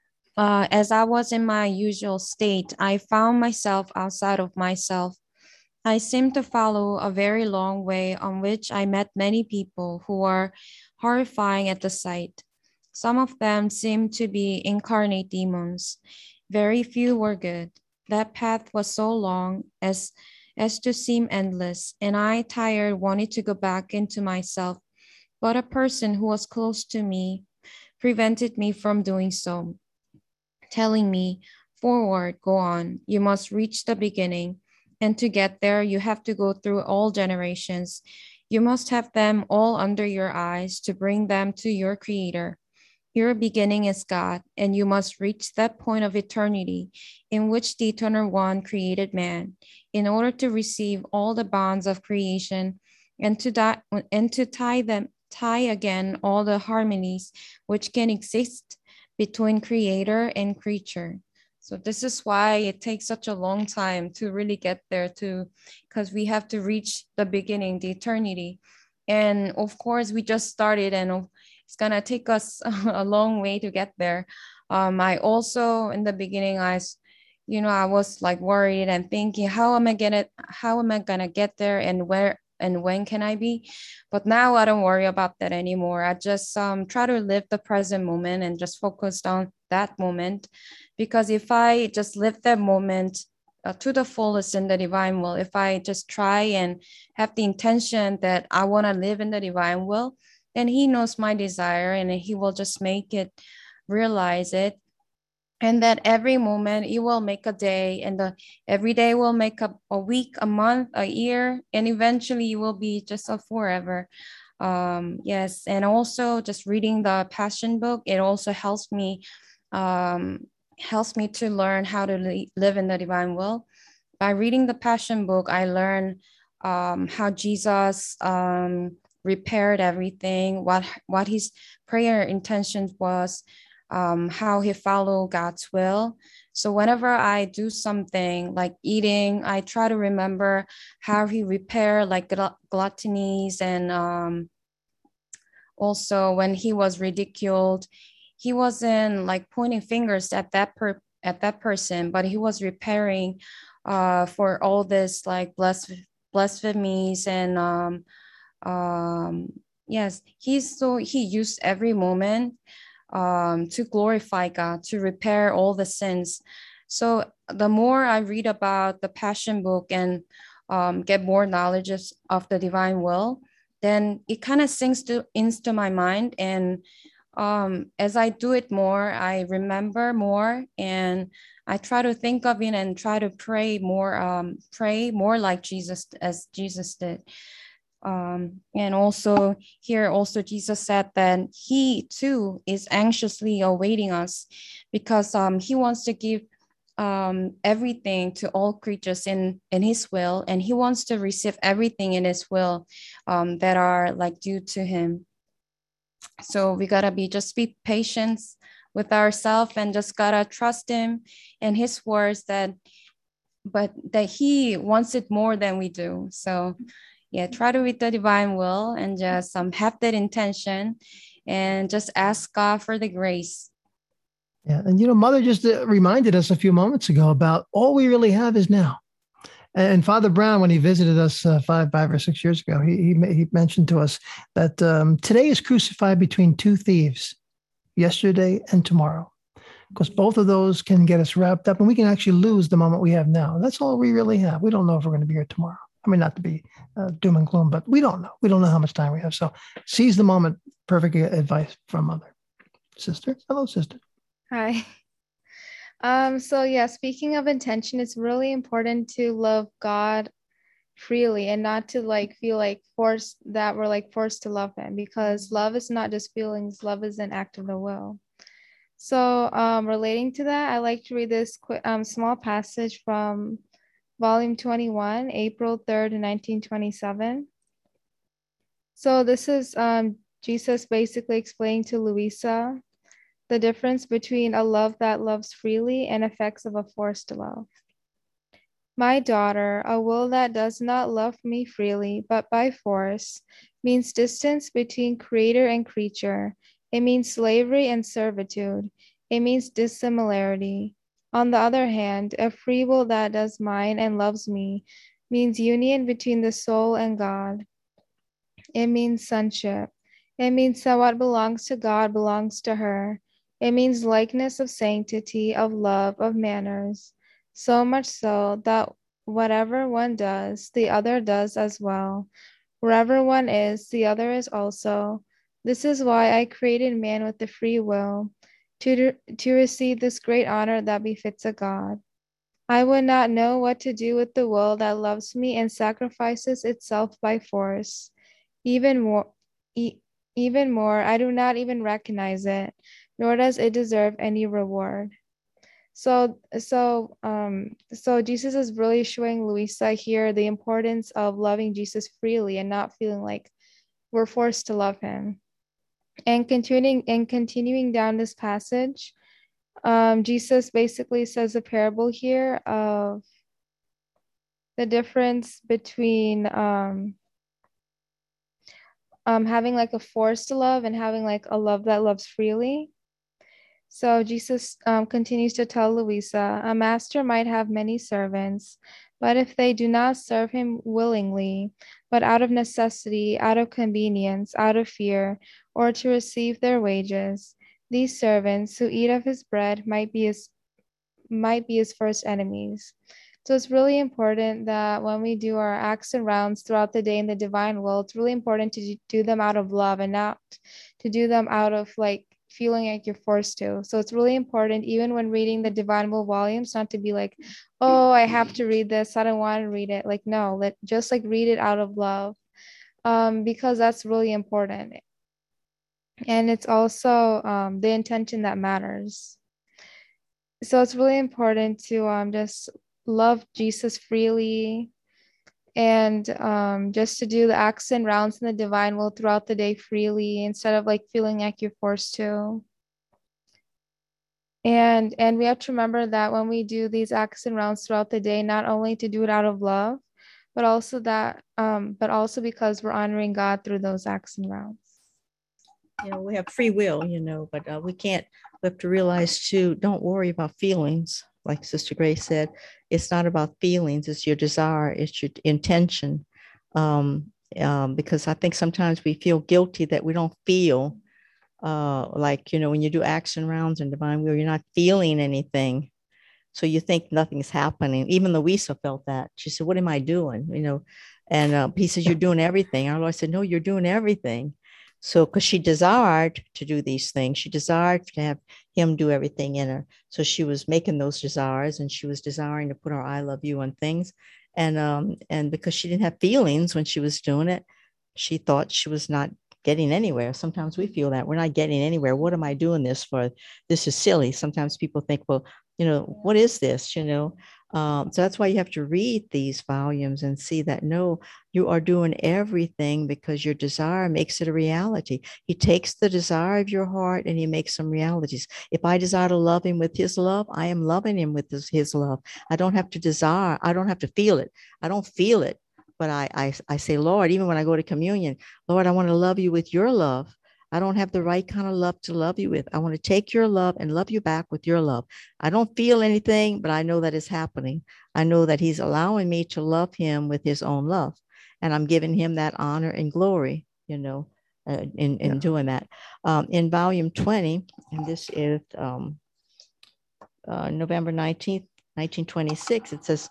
As I was in my usual state, I found myself outside of myself. I seemed to follow a very long way on which I met many people who were horrifying at the sight. Some of them seemed to be incarnate demons. Very few were good. That path was so long as to seem endless, and I, tired, wanted to go back into myself. But a person who was close to me prevented me from doing so, telling me, "Forward, go on. You must reach the beginning. And to get there, you have to go through all generations. You must have them all under your eyes to bring them to your Creator. Your beginning is God, and you must reach that point of eternity in which the Eternal One created man, in order to receive all the bonds of creation and to tie again all the harmonies which can exist between Creator and creature. So this is why it takes such a long time to really get there, because we have to reach the beginning, the eternity. And of course, we just started, and it's gonna take us a long way to get there. I also, in the beginning, I was like worried and thinking, how am I gonna get there, and where and when can I be? But now I don't worry about that anymore. I just try to live the present moment and just focus on that moment, because if I just live that moment to the fullest in the divine will, if I just try and have the intention that I want to live in the divine will, then he knows my desire and he will just make it, realize it. And that every moment it will make a day, and every day will make a week, a month, a year, and eventually it will be just a forever. Yes, and also just reading the Passion book, it also helps me to learn how to live in the divine will. By reading the Passion book, I learned how Jesus repaired everything, what his prayer intentions was, how he followed God's will. So whenever I do something like eating, I try to remember how he repaired like gluttonies, and also when he was ridiculed, he wasn't like pointing fingers at that person, but he was repairing for all this like blasphemies and yes, he used every moment to glorify God, to repair all the sins. So the more I read about the Passion book and get more knowledge of the divine will, then it kind of sinks into my mind. And as I do it more, I remember more, and I try to think of it and try to pray more like Jesus, as Jesus did. And also here, also Jesus said that he too is anxiously awaiting us, because he wants to give everything to all creatures in his will, and he wants to receive everything in his will that are like due to him. So we gotta be patient with ourselves and just gotta trust him and his words, but that he wants it more than we do. So yeah, try to read the divine will and just have that intention and just ask God for the grace. Yeah. And, Mother just reminded us a few moments ago about all we really have is now. And Father Brown, when he visited us 5 or 6 years ago, he mentioned to us that today is crucified between two thieves, yesterday and tomorrow, because both of those can get us wrapped up, and we can actually lose the moment we have now. That's all we really have. We don't know if we're going to be here tomorrow. I mean, not to be doom and gloom, but we don't know. We don't know how much time we have. So seize the moment. Perfect advice from Mother. Sister. Hello, sister. Hi. So yeah, speaking of intention, it's really important to love God freely and not to like feel like we're forced to love him, because love is not just feelings, love is an act of the will. So relating to that, I like to read this small passage from volume 21, April 3rd, 1927. So this is Jesus basically explaining to Louisa the difference between a love that loves freely and effects of a forced love. My daughter, a will that does not love me freely, but by force, means distance between creator and creature. It means slavery and servitude. It means dissimilarity. On the other hand, a free will that does mine and loves me means union between the soul and God. It means sonship. It means that what belongs to God belongs to her. It means likeness of sanctity, of love, of manners, so much so that whatever one does, the other does as well. Wherever one is, the other is also. This is why I created man with the free will, to receive this great honor that befits a God. I would not know what to do with the will that loves me and sacrifices itself by force. Even more, I do not even recognize it, nor does it deserve any reward. So Jesus is really showing Louisa here the importance of loving Jesus freely and not feeling like we're forced to love him. And continuing down this passage, Jesus basically says a parable here of the difference between having like a forced love and having like a love that loves freely. So Jesus continues to tell Louisa, a master might have many servants, but if they do not serve him willingly, but out of necessity, out of convenience, out of fear, or to receive their wages, these servants who eat of his bread might be his first enemies. So it's really important that when we do our acts and rounds throughout the day in the divine will, it's really important to do them out of love and not to do them out of like feeling like you're forced to. So it's really important, even when reading the divine will volumes, not to be like, oh, I have to read this, I don't want to read it. Like, no, just like read it out of love, because that's really important. And it's also the intention that matters. So it's really important to just love Jesus freely, and just to do the acts and rounds in the divine will throughout the day freely, instead of like feeling like you're forced to. And we have to remember that when we do these acts and rounds throughout the day, not only to do it out of love, but also because we're honoring God through those acts and rounds. You know, we have free will, but we have to realize too, don't worry about feelings. Like Sister Grace said, it's not about feelings, it's your desire, it's your intention. Because I think sometimes we feel guilty that we don't feel like, when you do action rounds in divine will, you're not feeling anything. So you think nothing's happening. Even Louisa felt that. She said, what am I doing? And he says, you're doing everything. Our Lord said, no, you're doing everything. So, because she desired to do these things, she desired to have him do everything in her. So she was making those desires, and she was desiring to put her I love you on things. And because she didn't have feelings when she was doing it, she thought she was not getting anywhere. Sometimes we feel that we're not getting anywhere. What am I doing this for? This is silly. Sometimes people think, well, what is this? So that's why you have to read these volumes and see that, no, you are doing everything because your desire makes it a reality. He takes the desire of your heart and he makes some realities. If I desire to love him with his love, I am loving him with his love. I don't have to desire. I don't have to feel it. I don't feel it. But I say, Lord, even when I go to communion, Lord, I want to love you with your love. I don't have the right kind of love to love you with. I want to take your love and love you back with your love. I don't feel anything, but I know that it's happening. I know that he's allowing me to love him with his own love. And I'm giving him that honor and glory, in doing that. In volume 20, and this is November 19th, 1926, it says,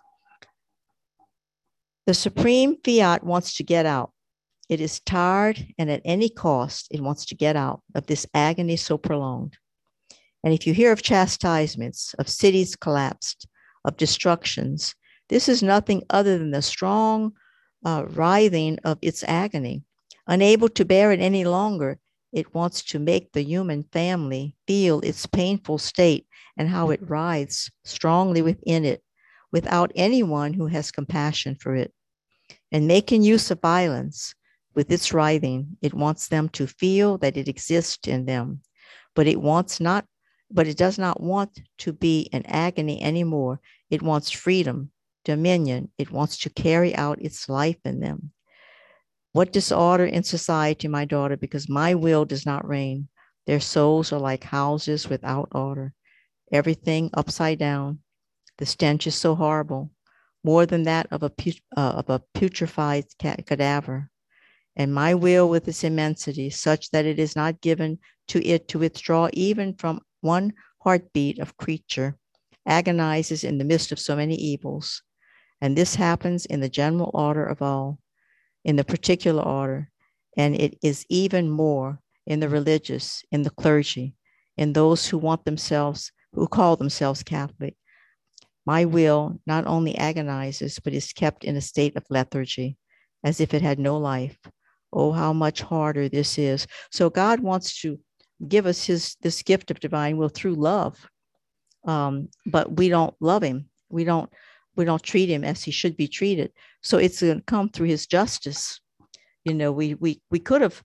the supreme fiat wants to get out. It is tired, and at any cost, it wants to get out of this agony so prolonged. And if you hear of chastisements, of cities collapsed, of destructions, this is nothing other than the strong writhing of its agony. Unable to bear it any longer, it wants to make the human family feel its painful state and how it writhes strongly within it, without anyone who has compassion for it. And making use of violence, with its writhing, it wants them to feel that it exists in them, but it does not want to be an agony anymore. It wants freedom, dominion. It wants to carry out its life in them. What disorder in society, my daughter, because my will does not reign. Their souls are like houses without order, everything upside down. The stench is so horrible, more than that of a putrefied cadaver. And my will with its immensity, such that it is not given to it to withdraw even from one heartbeat of creature, agonizes in the midst of so many evils. And this happens in the general order of all, in the particular order, and it is even more in the religious, in the clergy, in those who call themselves Catholic. My will not only agonizes, but is kept in a state of lethargy, as if it had no life. Oh, how much harder this is. So God wants to give us this gift of divine will through love, but we don't love him. We don't treat him as he should be treated. So it's going to come through his justice. We could have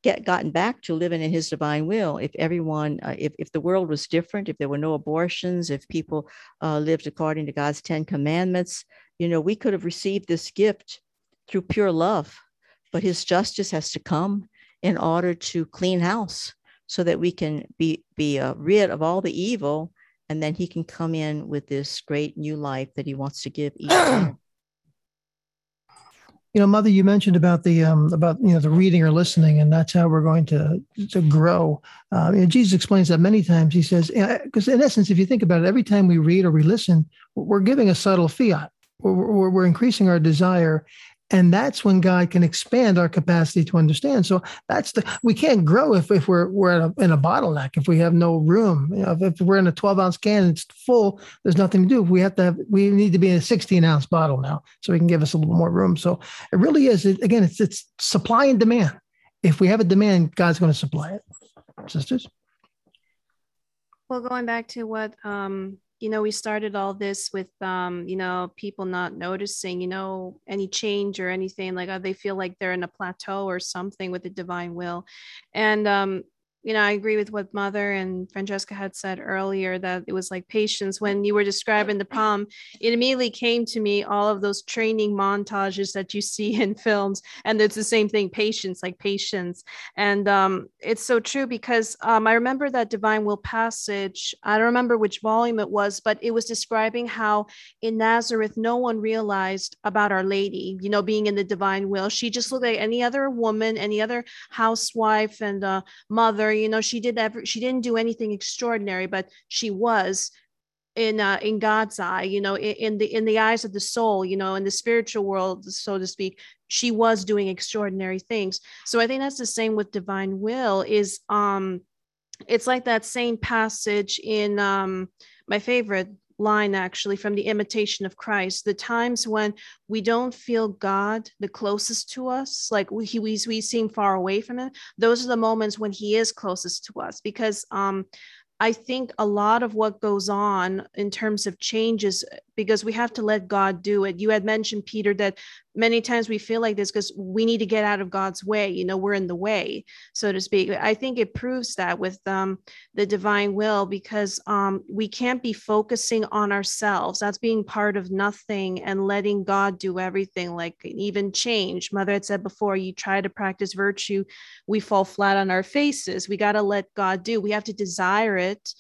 gotten back to living in his divine will. If everyone, if the world was different, if there were no abortions, if people lived according to God's 10 commandments, we could have received this gift through pure love. But his justice has to come in order to clean house so that we can be rid of all the evil. And then he can come in with this great new life that he wants to give each one. Mother, you mentioned about the the reading or listening, and that's how we're going to grow. Jesus explains that many times. He says, because in essence, if you think about it, every time we read or we listen, we're giving a subtle fiat. We're increasing our desire. And that's when God can expand our capacity to understand. So we can't grow if we're in a bottleneck, if we have no room. If we're in a 12-ounce can and it's full, there's nothing to do. We need to be in a 16-ounce bottle now, so we can give us a little more room. So it really is, it's supply and demand. If we have a demand, God's going to supply it. Sisters? Well, going back to what we started all this with, people not noticing, any change or anything, like they feel like they're in a plateau or something with the divine will. And, I agree with what Mother and Francesca had said earlier, that it was like patience. When you were describing the palm, it immediately came to me all of those training montages that you see in films. And it's the same thing, patience. And it's so true, because I remember that divine will passage. I don't remember which volume it was, but it was describing how in Nazareth, no one realized about Our Lady, being in the divine will. She just looked like any other woman, any other housewife and mother. She didn't do anything extraordinary, but she was in God's eye, in the eyes of the soul, in the spiritual world, so to speak. She was doing extraordinary things. So I think that's the same with divine will. Is it's like that same passage in my favorite line, actually, from The Imitation of Christ. The times when we don't feel God the closest to us, like we seem far away from him, those are the moments when he is closest to us. Because I think a lot of what goes on in terms of changes, because we have to let God do it. You had mentioned, Peter, that many times we feel like this because we need to get out of God's way. We're in the way, so to speak. I think it proves that with the divine will, because we can't be focusing on ourselves. That's being part of nothing and letting God do everything, like even change. Mother had said before, you try to practice virtue, we fall flat on our faces. We got to let God do. We have to desire it.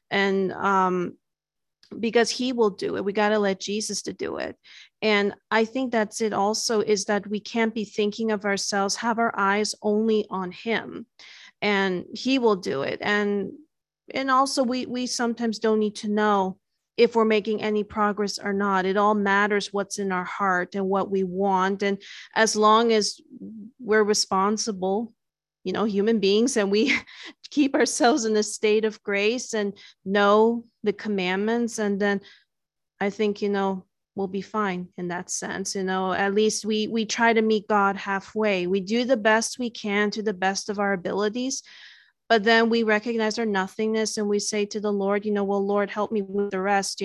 And because he will do it. We got to let Jesus to do it. And I think that's it also, is that we can't be thinking of ourselves, have our eyes only on him, and he will do it. And also we sometimes don't need to know if we're making any progress or not. It all matters what's in our heart and what we want. And as long as we're responsible, human beings, and we keep ourselves in a state of grace and know the commandments, and then I think, we'll be fine in that sense. At least we try to meet God halfway. We do the best we can to the best of our abilities, but then we recognize our nothingness and we say to the Lord, well, Lord, help me with the rest,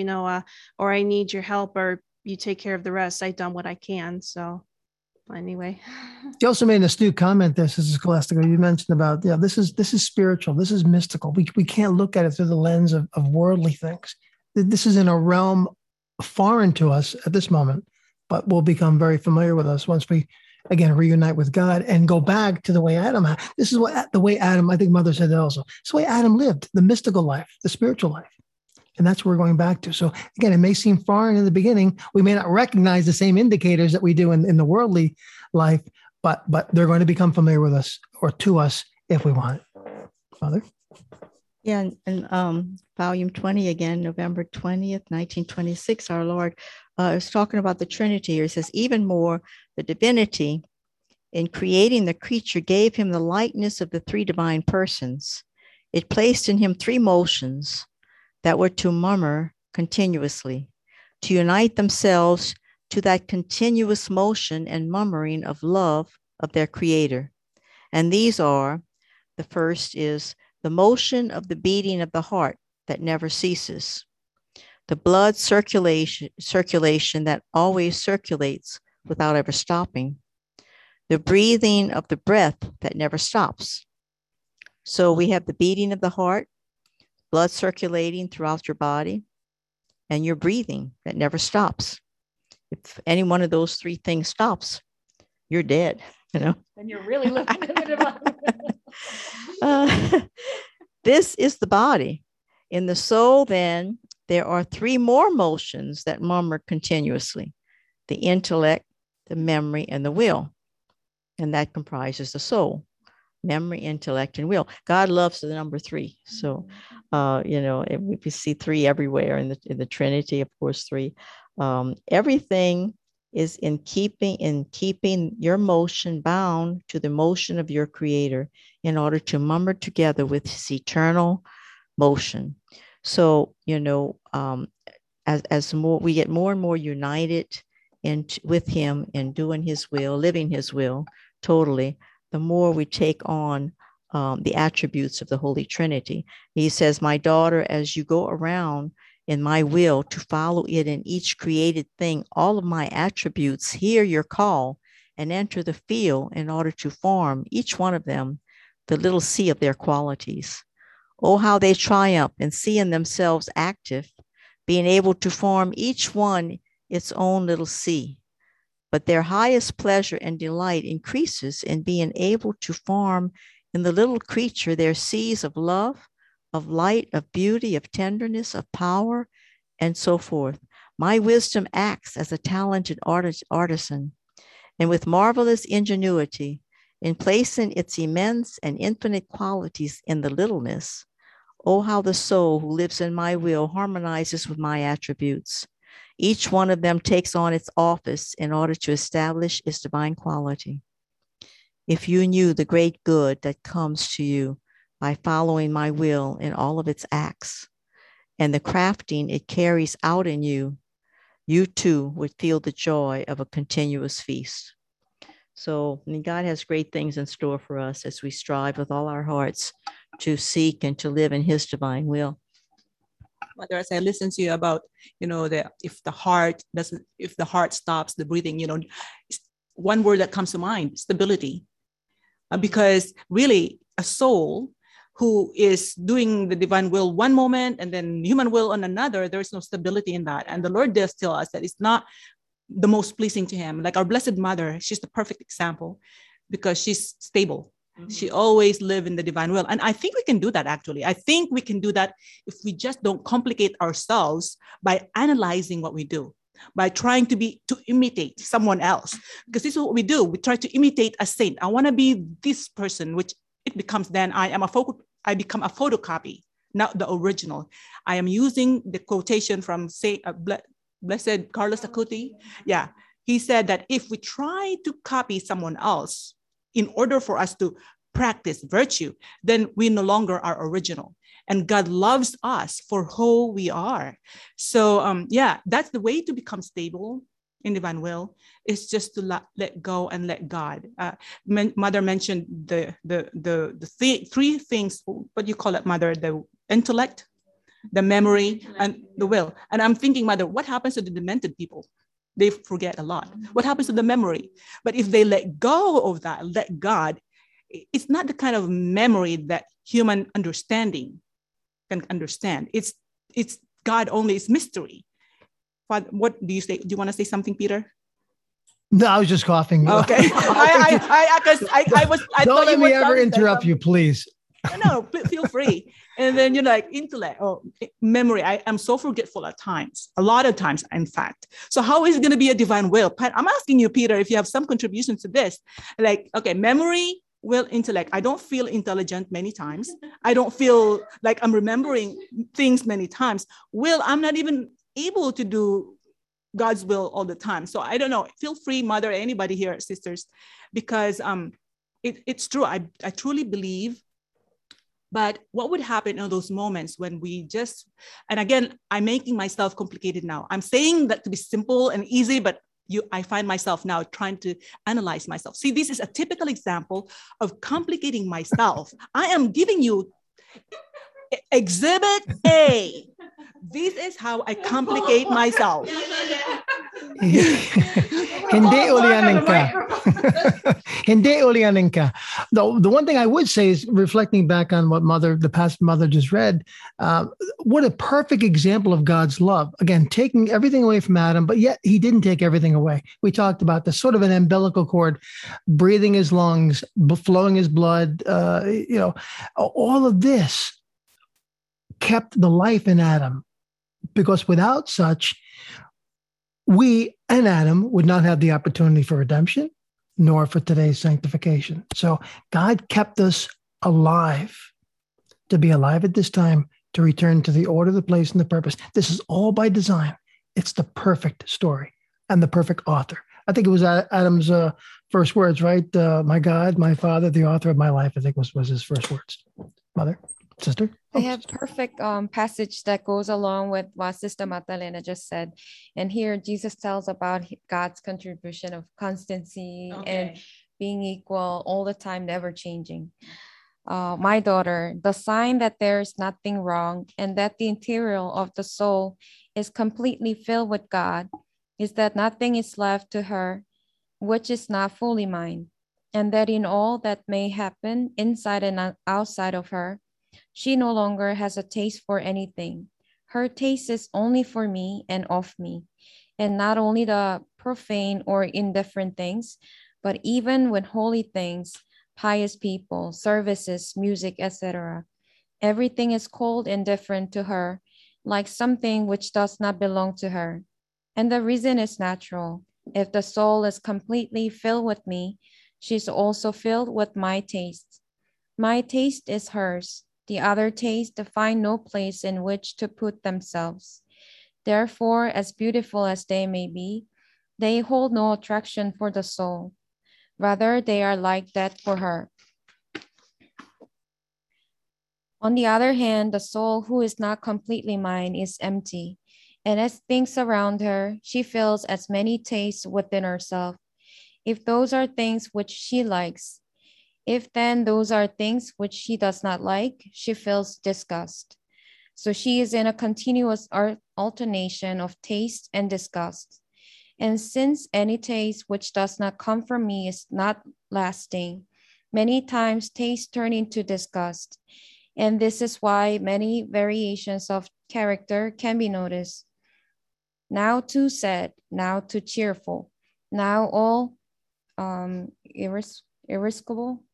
or I need your help, or you take care of the rest. I've done what I can. So anyway. You also made an astute comment there, Sister Scholastica. You mentioned about, this is spiritual, this is mystical. We can't look at it through the lens of worldly things. This is in a realm foreign to us at this moment, but will become very familiar with us once we, again, reunite with God and go back to the way Adam had. This is the way Adam, I think Mother said that also. It's the way Adam lived, the mystical life, the spiritual life. And that's what we're going back to. So again, it may seem foreign in the beginning. We may not recognize the same indicators that we do in the worldly life, but they're going to become familiar with us or to us if we want it. Father? Yeah, and volume 20 again, November 20th, 1926, our Lord is talking about the Trinity. He says, even more, the divinity in creating the creature gave him the likeness of the three divine persons. It placed in him three motions that were to murmur continuously, to unite themselves to that continuous motion and murmuring of love of their Creator. And these are, the first is the motion of the beating of the heart that never ceases, the blood circulation that always circulates without ever stopping, the breathing of the breath that never stops. So we have the beating of the heart, blood circulating throughout your body, and your breathing that never stops. If any one of those three things stops, you're dead, you know. Then you're really living in the This is the body. In the soul, then, there are three more motions that murmur continuously: the intellect, the memory, and the will. And that comprises the soul: memory, intellect, and will. God loves the number three. So, we see three everywhere in the Trinity, of course, three. Everything is in keeping your motion bound to the motion of your Creator in order to murmur together with His eternal motion. So, as we get more and more united with Him in doing His will, living His will totally, the more we take on the attributes of the Holy Trinity. He says, my daughter, as you go around in my will to follow it in each created thing, all of my attributes hear your call and enter the field in order to form, each one of them, the little sea of their qualities. Oh, how they triumph in seeing themselves active, being able to form each one its own little sea. But their highest pleasure and delight increases in being able to form in the little creature their seas of love, of light, of beauty, of tenderness, of power, and so forth. My wisdom acts as a talented artisan, and with marvelous ingenuity, in placing its immense and infinite qualities in the littleness. Oh, how the soul who lives in my will harmonizes with my attributes. Each one of them takes on its office in order to establish its divine quality. If you knew the great good that comes to you by following my will in all of its acts, and the crafting it carries out in you, you too would feel the joy of a continuous feast. So God has great things in store for us as we strive with all our hearts to seek and to live in His divine will. Mother, as I listen to you about, if the heart stops the breathing, one word that comes to mind, stability. Because really a soul who is doing the divine will one moment and then human will on another, there's no stability in that. And the Lord does tell us that it's not the most pleasing to Him. Like our Blessed Mother, she's the perfect example because she's stable. Mm-hmm. She always lives in the divine will. And I think we can do that actually. I think we can do that if we just don't complicate ourselves by analyzing what we do, by trying to imitate someone else. Because this is what we do. We try to imitate a saint. I want to be this person, which it becomes then I become a photocopy, not the original. I am using the quotation from Blessed Carlos Acuti. Yeah, he said that if we try to copy someone else in order for us to practice virtue, then we no longer are original. And God loves us for who we are. So that's the way to become stable in divine will, is just to let go and let God. Mother mentioned the three things. What do you call it, Mother? The intellect, the memory, and the will. And I'm thinking, Mother, what happens to the demented people? They forget a lot. What happens to the memory? But if they let go of that, let God, it's not the kind of memory that human understanding can understand. It's God only. It's mystery. What do you say? Do you want to say something, Peter? No, I was just coughing. Okay. I don't let me ever interrupt you, please. No, feel free. And then you're like intellect or memory. I am so forgetful at times, a lot of times, in fact. So how is it going to be a divine will? I'm asking you, Peter, if you have some contribution to this. Like, okay, memory, will, intellect. I don't feel intelligent many times. I don't feel like I'm remembering things many times. Will, I'm not even able to do God's will all the time. So I don't know. Feel free, Mother, anybody here, sisters, because it's true. I truly believe. But what would happen in those moments when we just, and again, I'm making myself complicated now. I'm saying that to be simple and easy, but I find myself now trying to analyze myself. See, this is a typical example of complicating myself. I am giving you Exhibit A. This is how I complicate myself. Hindi ulianin ka. Hindi ulianin ka. The one thing I would say is reflecting back on what the past mother just read, what a perfect example of God's love. Again, taking everything away from Adam, but yet he didn't take everything away. We talked about this sort of an umbilical cord, breathing his lungs, flowing his blood, all of this kept the life in Adam, because without such, we and Adam would not have the opportunity for redemption, nor for today's sanctification. So God kept us alive to be alive at this time, to return to the order, the place, and the purpose. This is all by design. It's the perfect story and the perfect author. I think it was Adam's first words, right? My God, my Father, the author of my life, I think was his first words. Mother, sister? I have perfect passage that goes along with what Sister Magdalena just said. And here Jesus tells about God's contribution of constancy and being equal all the time, never changing. My daughter, the sign that there is nothing wrong and that the interior of the soul is completely filled with God is that nothing is left to her which is not fully mine, and that in all that may happen inside and outside of her, she no longer has a taste for anything. Her taste is only for me and of me, and not only the profane or indifferent things, but even with holy things, pious people, services, music, etc. Everything is cold and different to her, like something which does not belong to her. And the reason is natural. If the soul is completely filled with me, she is also filled with my taste. My taste is hers. The other tastes find no place in which to put themselves. Therefore, as beautiful as they may be, they hold no attraction for the soul. Rather, they are like that for her. On the other hand, the soul who is not completely mine is empty, and as things around her, she feels as many tastes within herself. If those are things which she likes, if then those are things which she does not like, she feels disgust. So she is in a continuous alternation of taste and disgust. And since any taste which does not come from me is not lasting, many times taste turn into disgust. And this is why many variations of character can be noticed. Now too sad, now too cheerful, now all irascible,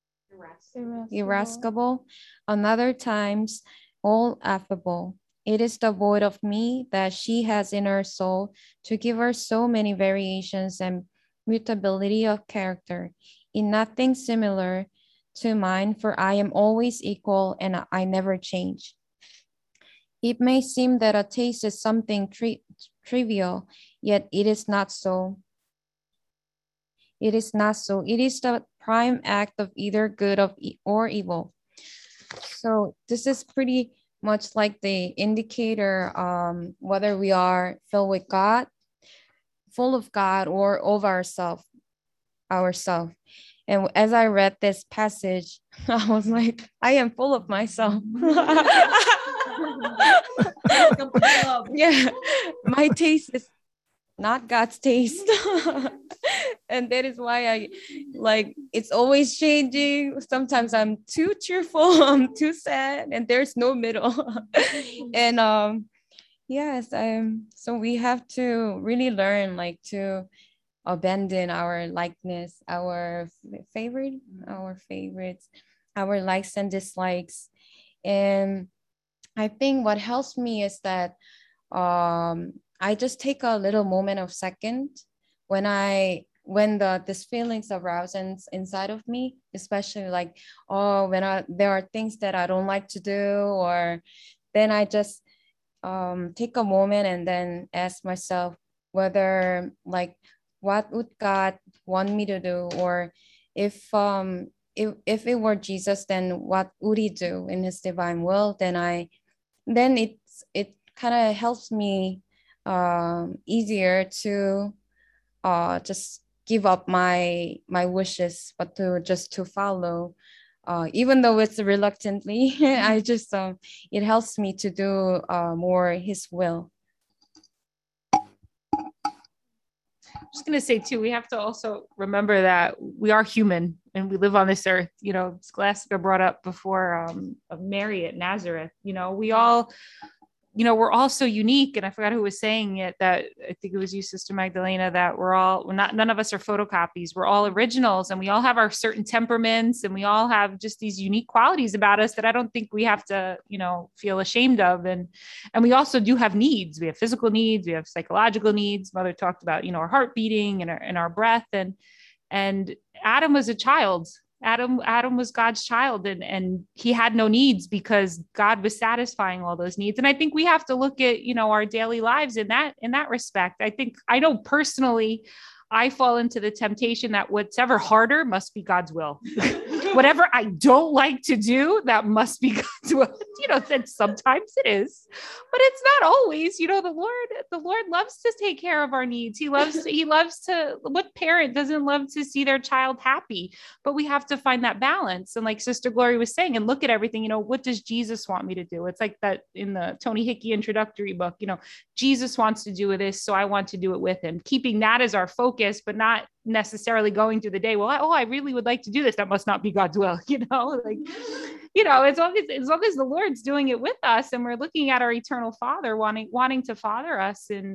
another times all affable. It is the void of me that she has in her soul to give her so many variations and mutability of character, in nothing similar to mine, for I am always equal and I never change. It may seem that a taste is something trivial, yet it is not so. It is not so. It is the prime act of either good or evil. So this is pretty much like the indicator whether we are filled with God, full of God, or of ourselves. And as I read this passage, I was like, I am full of myself. Yeah, my taste is not God's taste. And that is why I like, it's always changing. Sometimes I'm too cheerful, I'm too sad, and there's no middle. And yes, so we have to really learn like to abandon our likeness, our favorites, our likes and dislikes. And I think what helps me is that I just take a little moment of second when this feelings arouse inside of me, especially like, when there are things that I don't like to do, or then I just take a moment and then ask myself whether like, what would God want me to do? Or if it were Jesus, then what would he do in his divine will? Then it kind of helps me easier to just give up my wishes, but to follow, even though it's reluctantly. I just it helps me to do more his will. I'm just going to say too, we have to also remember that we are human and we live on this earth. You know, Scholastica brought up before of Mary at Nazareth. You know, we all, you know, we're all so unique. And I forgot who was saying it, that I think it was you, Sister Magdalena, that none of us are photocopies. We're all originals, and we all have our certain temperaments, and we all have just these unique qualities about us that I don't think we have to, you know, feel ashamed of. And we also do have needs. We have physical needs. We have psychological needs. Mother talked about, you know, our heart beating and our breath. And Adam was a child. Adam was God's child, and he had no needs because God was satisfying all those needs. And I think we have to look at, you know, our daily lives in that respect. I know personally, I fall into the temptation that whatever harder must be God's will. Whatever I don't like to do, that must be God's will. You know, then sometimes it is, but it's not always. You know, the Lord loves to take care of our needs. He loves to, what parent doesn't love to see their child happy? But we have to find that balance. And like Sister Glory was saying, and look at everything, you know, what does Jesus want me to do? It's like that in the Tony Hickey introductory book, you know, Jesus wants to do this, so I want to do it with him. Keeping that as our focus, but not necessarily going through the day, well, I really would like to do this. That must not be God's will, you know, like, you know, as long as the Lord's doing it with us and we're looking at our eternal Father wanting to father us in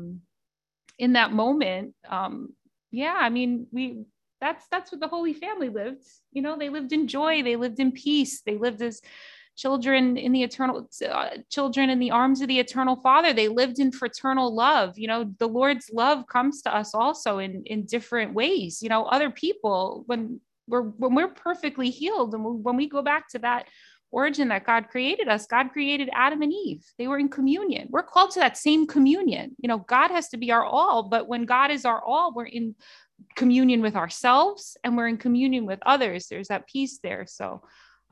that moment. Yeah, I mean, that's what the Holy Family lived. You know, they lived in joy, they lived in peace, they lived as children in the arms of the eternal Father. They lived in fraternal love. You know, the Lord's love comes to us also in different ways. You know, other people, when we're perfectly healed, and when we go back to that origin that God created us, God created Adam and Eve. They were in communion. We're called to that same communion. You know, God has to be our all, but when God is our all, we're in communion with ourselves and we're in communion with others. There's that peace there. So,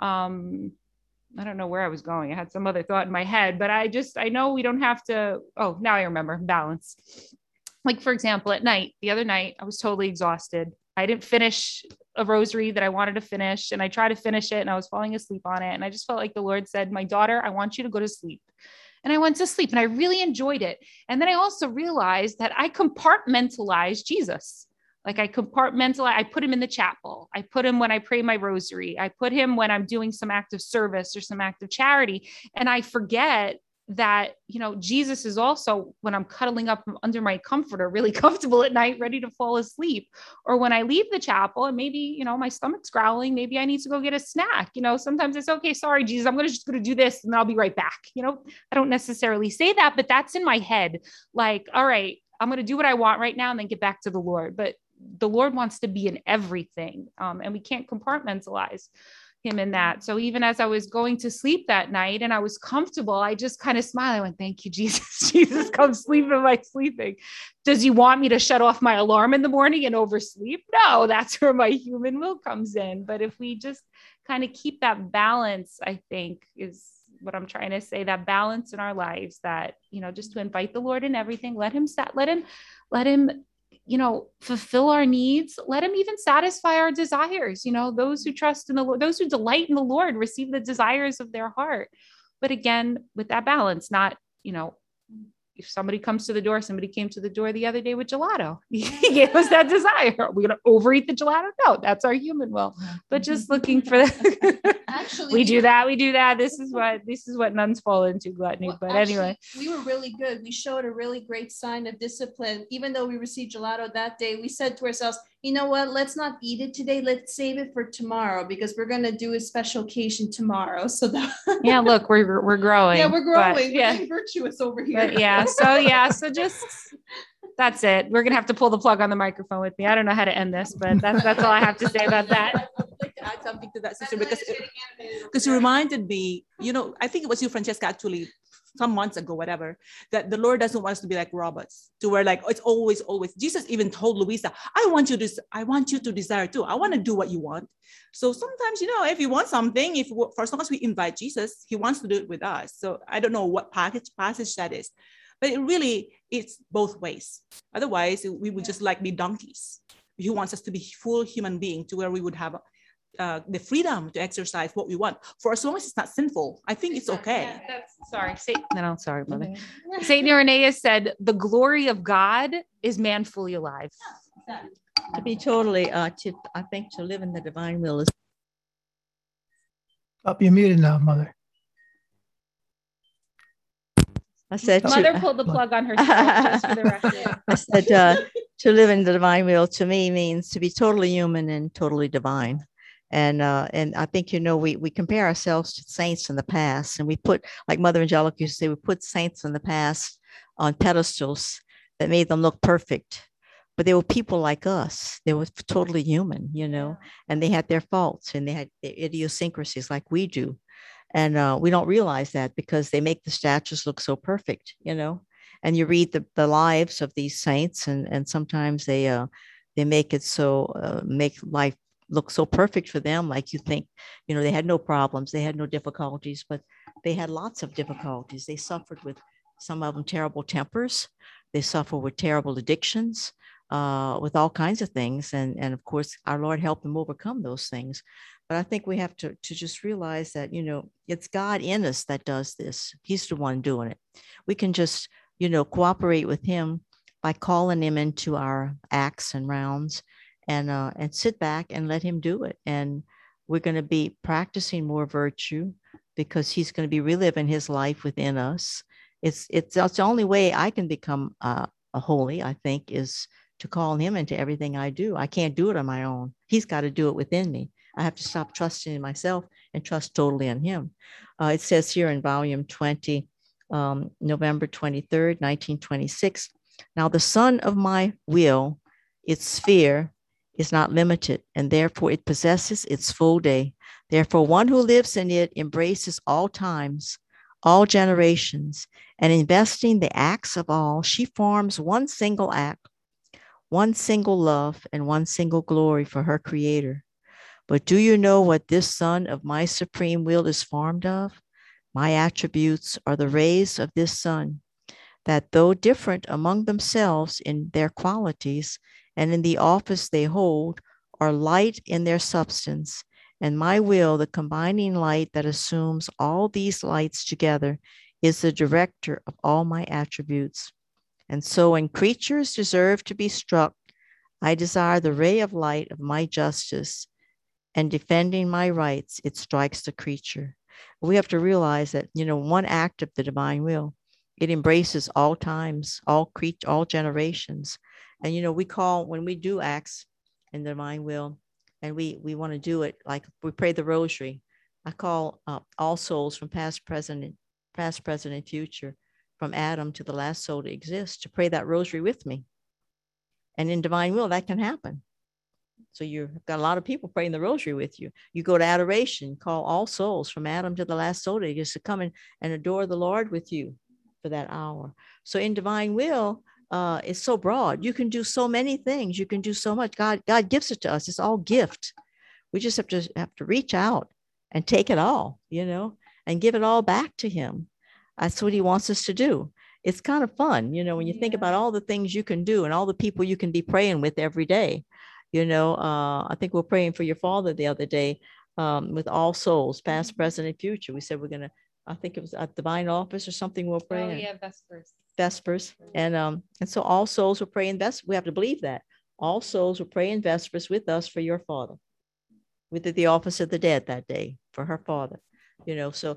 I don't know where I was going. I had some other thought in my head, but I know we don't have to. Oh, now I remember. Balance. Like, for example, the other night, I was totally exhausted. I didn't finish a rosary that I wanted to finish, and I tried to finish it and I was falling asleep on it. And I just felt like the Lord said, my daughter, I want you to go to sleep. And I went to sleep and I really enjoyed it. And then I also realized that I compartmentalized Jesus. Like I put him in the chapel. I put him when I pray my rosary. I put him when I'm doing some act of service or some act of charity. And I forget that, you know, Jesus is also when I'm cuddling up under my comforter, really comfortable at night, ready to fall asleep. Or when I leave the chapel and maybe, you know, my stomach's growling, maybe I need to go get a snack. You know, sometimes it's okay. Sorry, Jesus, I'm just going to do this and I'll be right back. You know, I don't necessarily say that, but that's in my head. Like, all right, I'm going to do what I want right now and then get back to the Lord. But the Lord wants to be in everything. And we can't compartmentalize him in that. So even as I was going to sleep that night and I was comfortable, I just kind of smiled. I went, thank you, Jesus. Jesus, come sleep in my sleeping. Does he want me to shut off my alarm in the morning and oversleep? No, that's where my human will comes in. But if we just kind of keep that balance, I think is what I'm trying to say, that balance in our lives, that, you know, just to invite the Lord in everything, let him, you know, fulfill our needs. Let him even satisfy our desires. You know, those who trust in the Lord, those who delight in the Lord receive the desires of their heart. But again, with that balance, not, you know, if somebody came to the door the other day with gelato, he gave us that desire. Are we going to overeat the gelato? No, that's our human will. But just looking for that. Actually, we do that. This is what nuns fall into, gluttony. But anyway, we were really good. We showed a really great sign of discipline. Even though we received gelato that day, we said to ourselves, you know what, let's not eat it today. Let's save it for tomorrow because we're going to do a special occasion tomorrow. So that yeah, look, we're growing. Yeah, we're growing. But, we're getting virtuous over here. But so just that's it. We're going to have to pull the plug on the microphone with me. I don't know how to end this, but that's all I have to say about that. I'd like to add something to that, sister, because it reminded me, you know, I think it was you, Francesca, actually, some months ago, whatever, that the Lord doesn't want us to be like robots, to where like, it's always. Jesus even told Luisa, I want you to desire too. I want to do what you want. So sometimes, you know, if you want something, for as long as we invite Jesus, he wants to do it with us. So I don't know what passage that is, but it's both ways. Otherwise we would just like be donkeys. He wants us to be full human being, to where we would have the freedom to exercise what we want for as long as it's not sinful. I think it's okay. Yeah, that's sorry. Sorry, mother. Saint Irenaeus said, "The glory of God is man fully alive." To be totally, I think to live in the divine will is. Oh, you're muted now, Mother. I said, Mother pulled the plug on herself, just for the record. I said, to live in the divine will to me means to be totally human and totally divine. And I think, we compare ourselves to saints in the past, and we put, like Mother Angelica used to say, we put saints in the past on pedestals that made them look perfect. But they were people like us. They were totally human, and they had their faults and they had their idiosyncrasies like we do. And we don't realize that because they make the statues look so perfect, and you read the lives of these saints, and sometimes they make it so, make life look so perfect for them. Like you think, they had no problems, they had no difficulties, but they had lots of difficulties. They suffered with, some of them, terrible tempers. They suffer with terrible addictions, with all kinds of things. And of course, our Lord helped them overcome those things. But I think we have to just realize that, it's God in us that does this. He's the one doing it. We can just, cooperate with him by calling him into our acts and rounds, and sit back and let him do it. And we're going to be practicing more virtue because he's going to be reliving his life within us. It's the only way I can become a holy, I think, is to call him into everything I do. I can't do it on my own. He's got to do it within me. I have to stop trusting in myself and trust totally in him. It says here in volume 20, November 23rd, 1926, now the sun of my will, its sphere is not limited, and therefore it possesses its full day. Therefore, one who lives in it embraces all times, all generations, and investing the acts of all, she forms one single act, one single love, and one single glory for her creator. But do you know what this sun of my supreme will is formed of? My attributes are the rays of this sun, that though different among themselves in their qualities and in the office they hold, are light in their substance. And my will, the combining light that assumes all these lights together, is the director of all my attributes. And so when creatures deserve to be struck, I desire the ray of light of my justice, and defending my rights, it strikes the creature. We have to realize that, one act of the divine will, it embraces all times, all generations. And, we call, when we do acts in the divine will, and we want to do it, like we pray the rosary, I call all souls from past, present, future, from Adam to the last soul to exist, to pray that rosary with me. And in divine will, that can happen. So you've got a lot of people praying the rosary with you. You go to adoration, call all souls from Adam to the last soul to just to come in and adore the Lord with you for that hour. So in divine will, it's so broad. You can do so many things. You can do so much. God gives it to us. It's all gift. We just have to reach out and take it all, and give it all back to him. That's what he wants us to do. It's kind of fun, when you think about all the things you can do and all the people you can be praying with every day. I think we're praying for your father the other day, with all souls, past, present, and future. We said we're going to, I think it was at Divine Office or something we're praying. Oh, yeah, Vespers. And so all souls were praying Vespers. We have to believe that. All souls were praying Vespers with us for your father. We did the Office of the Dead that day for her father. So,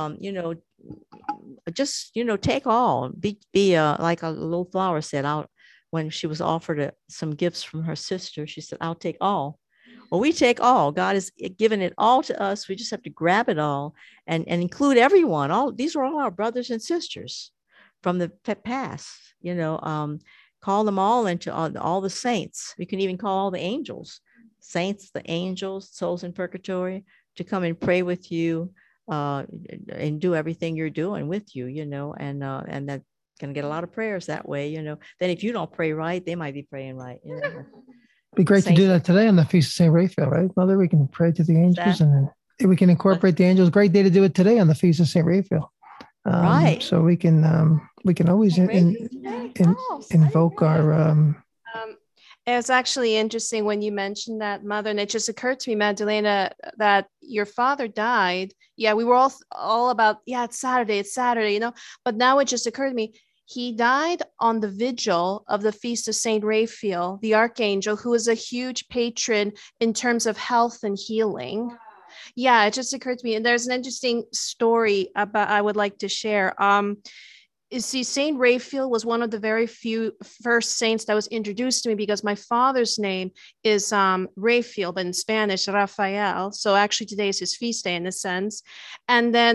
just, take all, be like a little flower said out when she was offered some gifts from her sister. She said, I'll take all. Well, we take all. God has given it all to us. We just have to grab it all and include everyone. These are all our brothers and sisters from the past, call them all into all the saints. We can even call all the angels, saints, the angels, souls in purgatory, to come and pray with you, and do everything you're doing with you, and that can get a lot of prayers that way, Then if you don't pray right, they might be praying right. It'd be great to do that today on the Feast of St. Raphael, right, Mother? We can pray to the angels, and then we can incorporate the angels. Great day to do it today on the Feast of St. Raphael. Right. So we can always invoke our. It's actually interesting when you mentioned that, Mother, and it just occurred to me, Magdalena, that your father died. Yeah, we were all about, yeah, it's Saturday, you know. But now it just occurred to me, he died on the vigil of the feast of Saint Raphael, the archangel, who is a huge patron in terms of health and healing. Yeah, it just occurred to me, and there's an interesting story about I would like to share. You see, Saint Raphael was one of the very few first saints that was introduced to me, because my father's name is Raphael, but in Spanish, Rafael. So actually today is his feast day in a sense. And then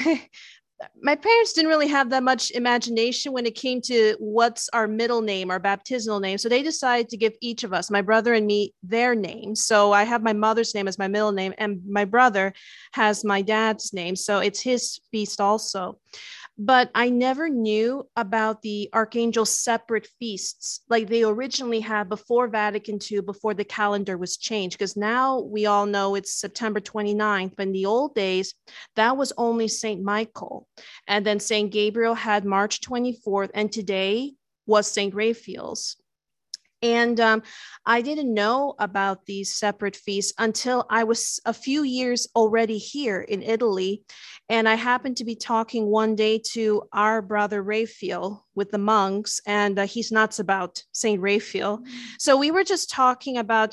my parents didn't really have that much imagination when it came to what's our middle name, our baptismal name. So they decided to give each of us, my brother and me, their names. So I have my mother's name as my middle name, and my brother has my dad's name. So it's his feast also. But I never knew about the Archangel's separate feasts like they originally had before Vatican II, before the calendar was changed. Because now we all know it's September 29th, but in the old days, that was only St. Michael. And then St. Gabriel had March 24th, and today was St. Raphael's. And I didn't know about these separate feasts until I was a few years already here in Italy. And I happened to be talking one day to our brother Raphael with the monks, and he's nuts about Saint Raphael. So we were just talking about,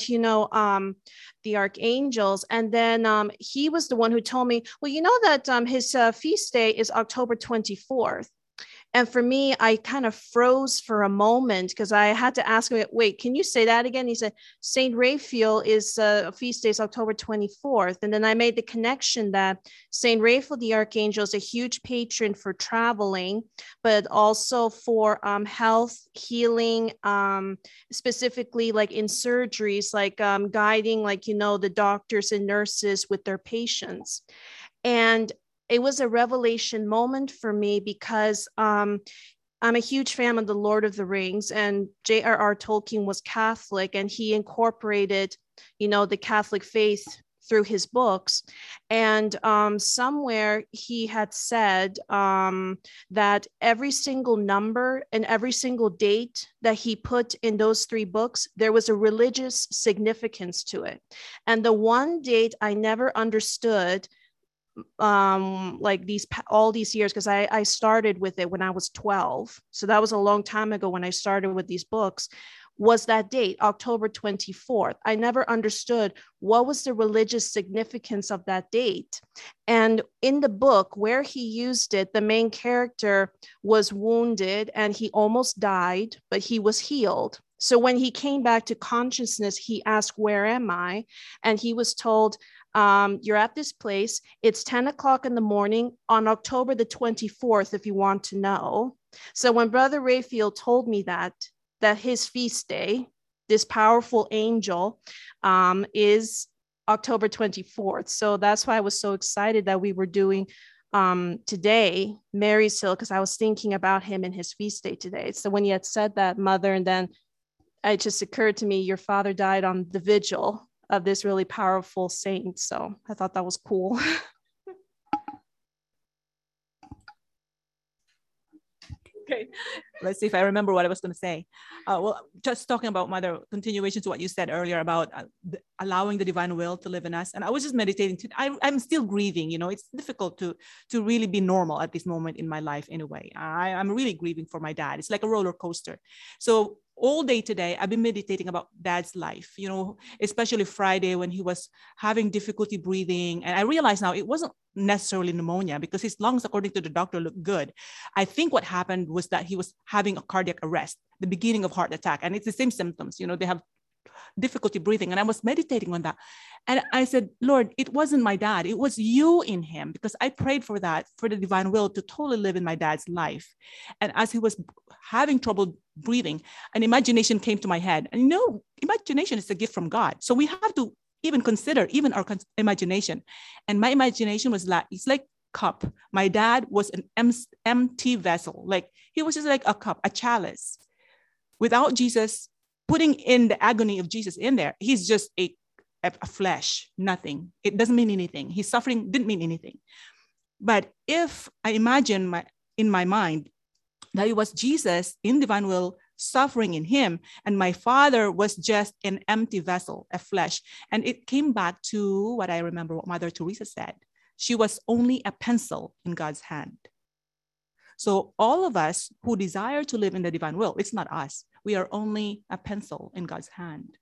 the archangels. And then he was the one who told me, well, you know that his feast day is October 24th. And for me, I kind of froze for a moment because I had to ask him, wait, can you say that again? He said, St. Raphael is feast day is October 24th. And then I made the connection that St. Raphael the Archangel is a huge patron for traveling, but also for health, healing, specifically like in surgeries, like guiding, like, the doctors and nurses with their patients. And it was a revelation moment for me because I'm a huge fan of The Lord of the Rings, and J.R.R. Tolkien was Catholic, and he incorporated, the Catholic faith through his books. And somewhere he had said that every single number and every single date that he put in those 3 books, there was a religious significance to it. And the one date I never understood, like all these years, because I started with it when I was 12, so that was a long time ago when I started with these books, was that date, October 24th. I never understood what was the religious significance of that date. And in the book where he used it, the main character was wounded and he almost died, but he was healed. So when he came back to consciousness, he asked, where am I? And he was told, you're at this place. It's 10 o'clock in the morning on October the 24th, if you want to know. So when Brother Raphael told me that his feast day, this powerful angel, is October 24th. So that's why I was so excited that we were doing today, Mary's Hill, because I was thinking about him and his feast day today. So when you had said that, Mother, and then it just occurred to me, your father died on the vigil of this really powerful saint. So I thought that was cool. Okay, let's see if I remember what I was going to say. Well, just talking about, Mother, continuation to what you said earlier about allowing the divine will to live in us. And I was just meditating. I'm still grieving. It's difficult to really be normal at this moment in my life anyway. I'm really grieving for my dad. It's like a roller coaster. So all day today, I've been meditating about Dad's life, especially Friday when he was having difficulty breathing. And I realized now it wasn't necessarily pneumonia because his lungs, according to the doctor, looked good. I think what happened was that he was having a cardiac arrest, the beginning of heart attack. And it's the same symptoms, they have difficulty breathing. And I was meditating on that. And I said, Lord, it wasn't my dad. It was you in him, because I prayed for that, for the divine will to totally live in my dad's life. And as he was having trouble breathing, an imagination came to my head. And imagination is a gift from God. So we have to even consider even our imagination. And my imagination was like, it's like cup. My dad was an empty vessel. Like he was just like a cup, a chalice. Without Jesus putting in the agony of Jesus in there, he's just a flesh, nothing. It doesn't mean anything. His suffering didn't mean anything. But if I imagine in my mind that it was Jesus in divine will suffering in him. And my father was just an empty vessel, a flesh. And it came back to what I remember what Mother Teresa said. She was only a pencil in God's hand. So all of us who desire to live in the divine will, it's not us. We are only a pencil in God's hand.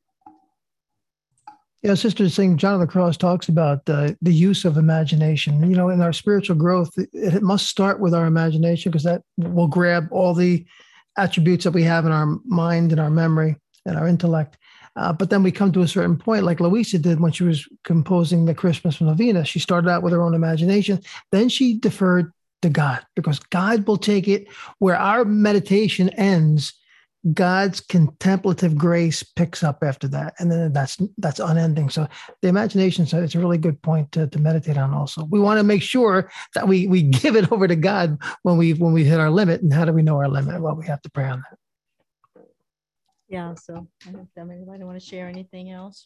Yeah, Sister Singh, John of the Cross talks about the use of imagination. You know, in our spiritual growth, it must start with our imagination, because that will grab all the attributes that we have in our mind and our memory and our intellect. But then we come to a certain point, like Louisa did when she was composing the Christmas Novena. She started out with her own imagination. Then she deferred to God, because God will take it where our meditation ends. God's contemplative grace picks up after that, and then that's unending. So the imagination, so it's a really good point to meditate on. Also, we want to make sure that we give it over to God when we hit our limit. And how do we know our limit? Well, we have to pray on that. Yeah. So I don't know if anybody want to share anything else.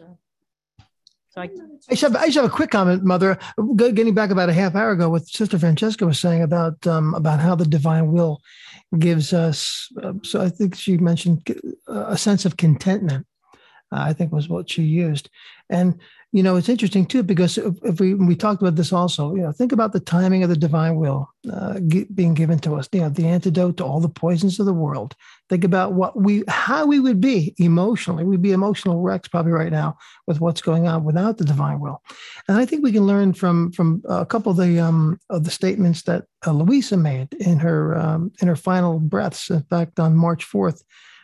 So I just have a quick comment, Mother. Getting back about a half hour ago, what Sister Francesca was saying about how the divine will gives us. So I think she mentioned a sense of contentment. I think was what she used, and it's interesting too, because if we talked about this also, think about the timing of the divine will being given to us. The antidote to all the poisons of the world. Think about how we would be emotionally. We'd be emotional wrecks probably right now with what's going on without the divine will. And I think we can learn from a couple of the statements that Louisa made in her final breaths. In fact, on March 4th,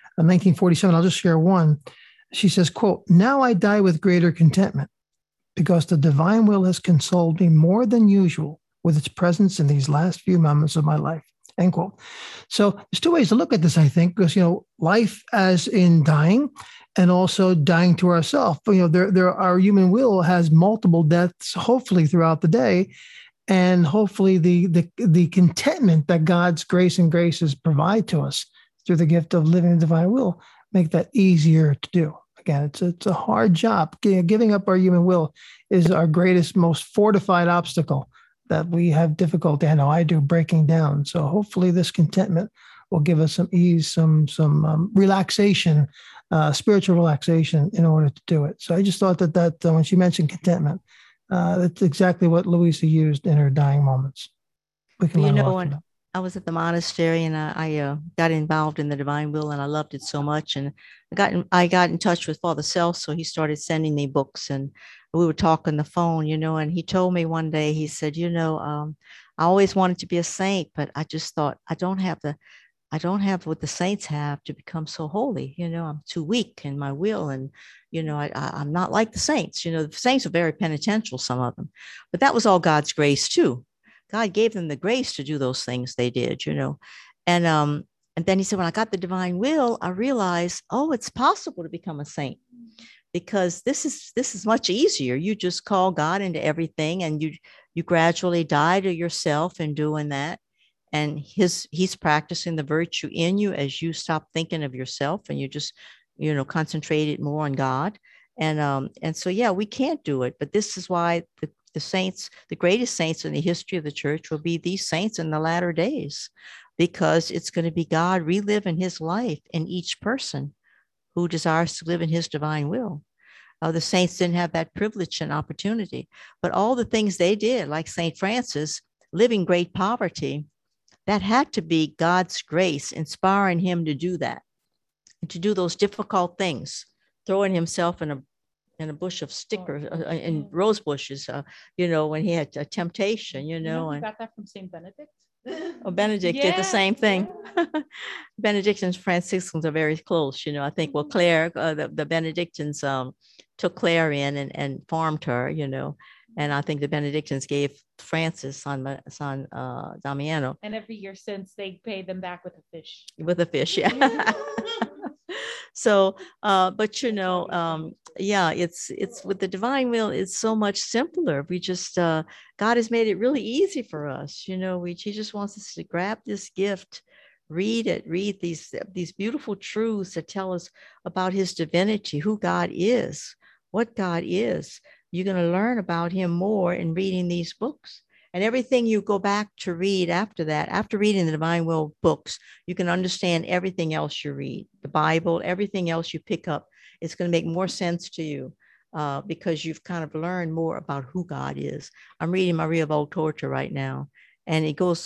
1947, I'll just share one. She says, quote, "Now I die with greater contentment, because the divine will has consoled me more than usual with its presence in these last few moments of my life," end quote. So there's two ways to look at this, I think, because, life as in dying, and also dying to ourselves. Our human will has multiple deaths, hopefully throughout the day. And hopefully the contentment that God's grace and graces provide to us through the gift of living the divine will make that easier to do. Again, it's a hard job. Giving up our human will is our greatest, most fortified obstacle that we have difficulty. I know I do, breaking down. So hopefully this contentment will give us some ease, some relaxation, spiritual relaxation in order to do it. So I just thought that when she mentioned contentment, that's exactly what Louisa used in her dying moments. We can learn a lot from that. I was at the monastery, and I got involved in the divine will, and I loved it so much. And I got in touch with Father Celso. He started sending me books, and we would talk on the phone, and he told me one day, he said, I always wanted to be a saint, but I just thought I don't have what the saints have to become so holy. I'm too weak in my will, and I'm not like the saints. The saints are very penitential, some of them, but that was all God's grace too. God gave them the grace to do those things they did, and then he said, when I got the divine will, I realized, it's possible to become a saint, because this is much easier. You just call God into everything, and you gradually die to yourself in doing that. And he's practicing the virtue in you as you stop thinking of yourself, and you just, concentrate it more on God. And so, yeah, we can't do it, but this is why the saints, the greatest saints in the history of the church, will be these saints in the latter days, because it's going to be God reliving his life in each person who desires to live in his divine will. The saints didn't have that privilege and opportunity, but all the things they did, like St. Francis, living great poverty, that had to be God's grace inspiring him to do that, and to do those difficult things, throwing himself in a bush of stickers, in rose bushes, when he had a temptation, You got that from St. Benedict? Benedict did the same thing. Benedictines, Franciscans are very close, I think. Well, Clare, the Benedictines took Clare in and farmed her, and I think the Benedictines gave Francis San Damiano. And every year since, they pay them back with a fish. With a fish, yeah. So, but it's with the divine will, it's so much simpler. We just, God has made it really easy for us. He just wants us to grab this gift, read these beautiful truths that tell us about his divinity, who God is, what God is. You're going to learn about him more in reading these books. And everything you go back to read after that, after reading the Divine Will books, you can understand everything else you read, the Bible, everything else you pick up. It's going to make more sense to you because you've kind of learned more about who God is. I'm reading Maria Valtorta right now. And it goes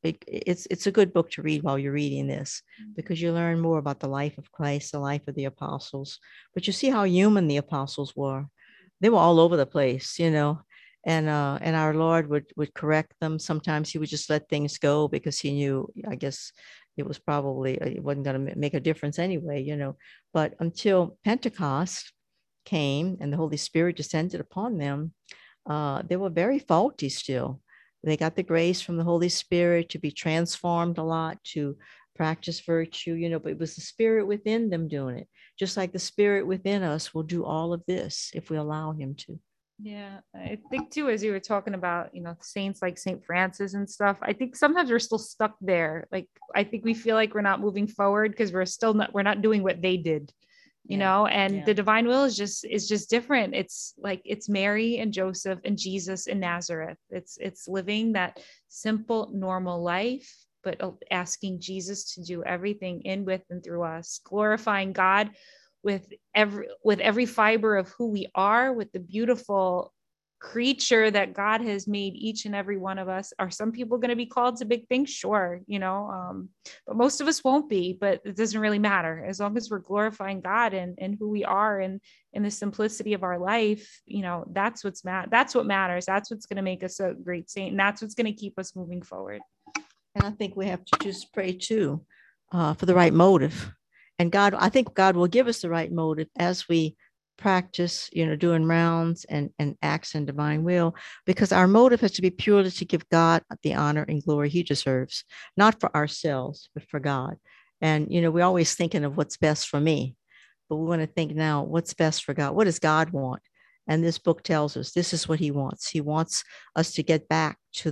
it's a good book to read while you're reading this, because you learn more about the life of Christ, the life of the apostles. But you see how human the apostles were. They were all over the place, you know, and our Lord would correct them. Sometimes he would just let things go because he knew, I guess it was probably, it wasn't going to make a difference anyway, you know. But until Pentecost came and the Holy Spirit descended upon them, they were very faulty still. They got the grace from the Holy Spirit to be transformed a lot, to practice virtue, you know, but it was the Spirit within them doing it. Just like the Spirit within us will do all of this if we allow him to. Yeah, I think too, as you were talking about, you know, saints like Saint Francis and stuff, I think sometimes we're still stuck there. Like, I think we feel like we're not moving forward because we're not doing what they did. You know, and the divine will is just different. It's like, it's Mary and Joseph and Jesus in Nazareth. It's living that simple, normal life, but asking Jesus to do everything in, with, and through us, glorifying God with every fiber of who we are, with the beautiful creature that God has made each and every one of us. Are some people going to be called to big things? Sure, you know, but most of us won't be. But it doesn't really matter, as long as we're glorifying God and who we are, and in the simplicity of our life. You know, that's what matters. That's what's going to make us a great saint, and that's what's going to keep us moving forward. And I think we have to just pray too for the right motive. And I think God will give us the right motive as we practice, you know, doing rounds and acts in divine will, because our motive has to be purely to give God the honor and glory he deserves, not for ourselves, but for God. And, you know, we're always thinking of what's best for me, but we want to think now, what's best for God? What does God want? And this book tells us this is what he wants. He wants us to get back to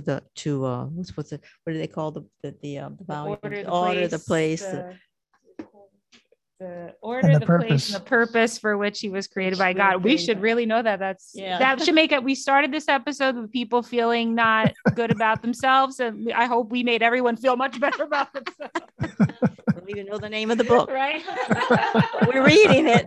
what do they call the order, the place, the order, the place, and the purpose for which he was created by God. We should really know that. That should make it. We started this episode with people feeling not good about themselves, and I hope we made everyone feel much better about themselves. I don't even know the name of the book, right? We're reading it.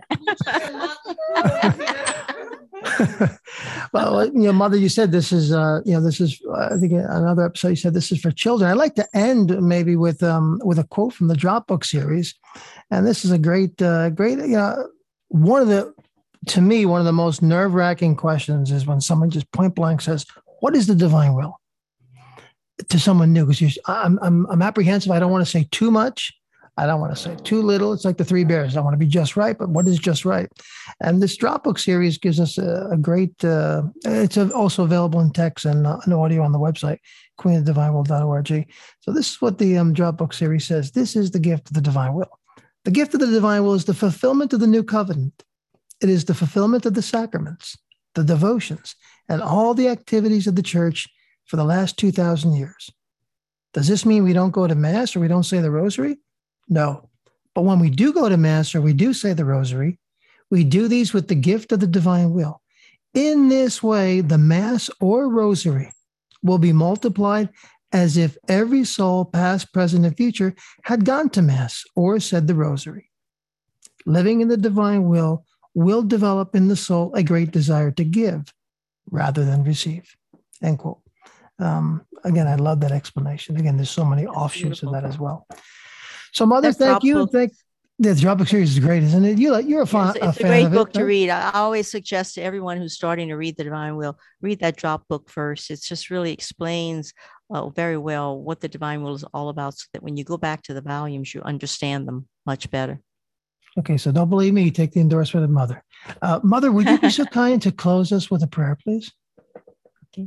Well, you know, Mother, you said this is, I think another episode, you said this is for children. I'd like to end maybe with a quote from the Dropbook series. And this is a great, you know, one of the most nerve-wracking questions is when someone just point blank says, what is the divine will? To someone new, because I'm apprehensive. I don't want to say too much. I don't want to say too little. It's like the Three Bears. I want to be just right, but what is just right? And this Dropbook series gives us a great, it's also available in text and audio on the website, queenofdivinewill.org. So this is what the Dropbook series says. This is the gift of the divine will. The gift of the divine will is the fulfillment of the new covenant. It is the fulfillment of the sacraments, the devotions, and all the activities of the church for the last 2,000 years. Does this mean we don't go to Mass or we don't say the Rosary? No. But when we do go to Mass or we do say the Rosary, we do these with the gift of the divine will. In this way, the Mass or Rosary will be multiplied as if every soul, past, present, and future, had gone to Mass or said the Rosary. Living in the divine will develop in the soul a great desire to give rather than receive. End quote. Again, I love that explanation. Again, there's so many offshoots of that as well. So, Mother, thank you. The Dropbook series is great, isn't it? You're a fan. It's a great book to read. I always suggest to everyone who's starting to read the Divine Will, read that Dropbook first. It just really explains very well what the Divine Will is all about, so that when you go back to the volumes, you understand them much better. Okay, so don't believe me. You take the endorsement of Mother. Mother, would you be so kind to close us with a prayer, please? Okay.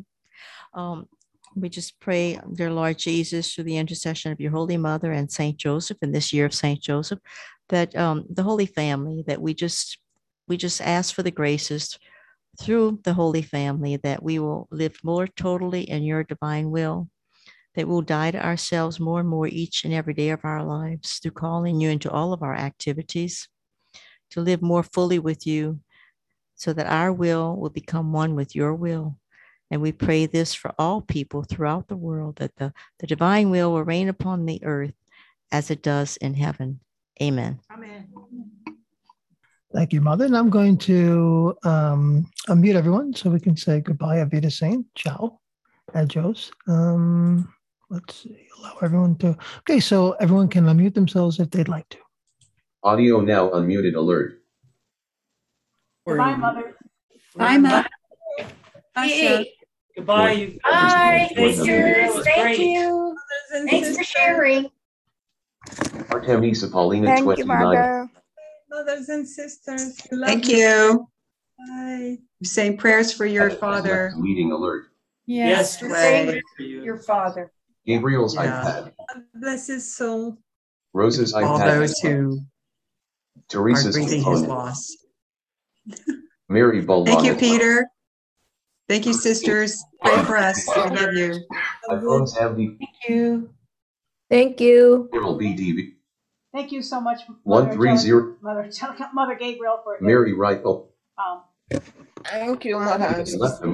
We just pray, dear Lord Jesus, through the intercession of your Holy Mother and Saint Joseph in this year of Saint Joseph, that the Holy Family, that we just ask for the graces through the Holy Family, that we will live more totally in your divine will, that we'll die to ourselves more and more each and every day of our lives through calling you into all of our activities, to live more fully with you, so that our will become one with your will, And we pray this for all people throughout the world, that the divine will reign upon the earth as it does in heaven. Amen. Amen. Thank you, Mother. And I'm going to unmute everyone so we can say goodbye. Auf Wiedersehen. Ciao. Adios. Let's see. Allow everyone to. Okay, so everyone can unmute themselves if they'd like to. Audio now unmuted alert. Goodbye, Mother. Bye, Mother. Bye. Goodbye. Bye, sisters. Thank you. Thanks for sharing. Artemisa Paulina Thank you, 29. Mother. Brothers and sisters. Thank you. Bye. Saying prayers for your father. Meeting alert. Yes, Way. Your father. Gabriel's Yeah. iPad. bless his soul. Rose's All iPad. those who are Teresa's grieving his phone. loss. Mary Bolon. Thank you, Peter. Thank you, sisters. Pray for us. I love you. iPhones have the Thank you. Thank you. Gabriel BDB. Thank you so much, 130. Mother Gabriel, for Mary Reichel. Thank you, Mother. Left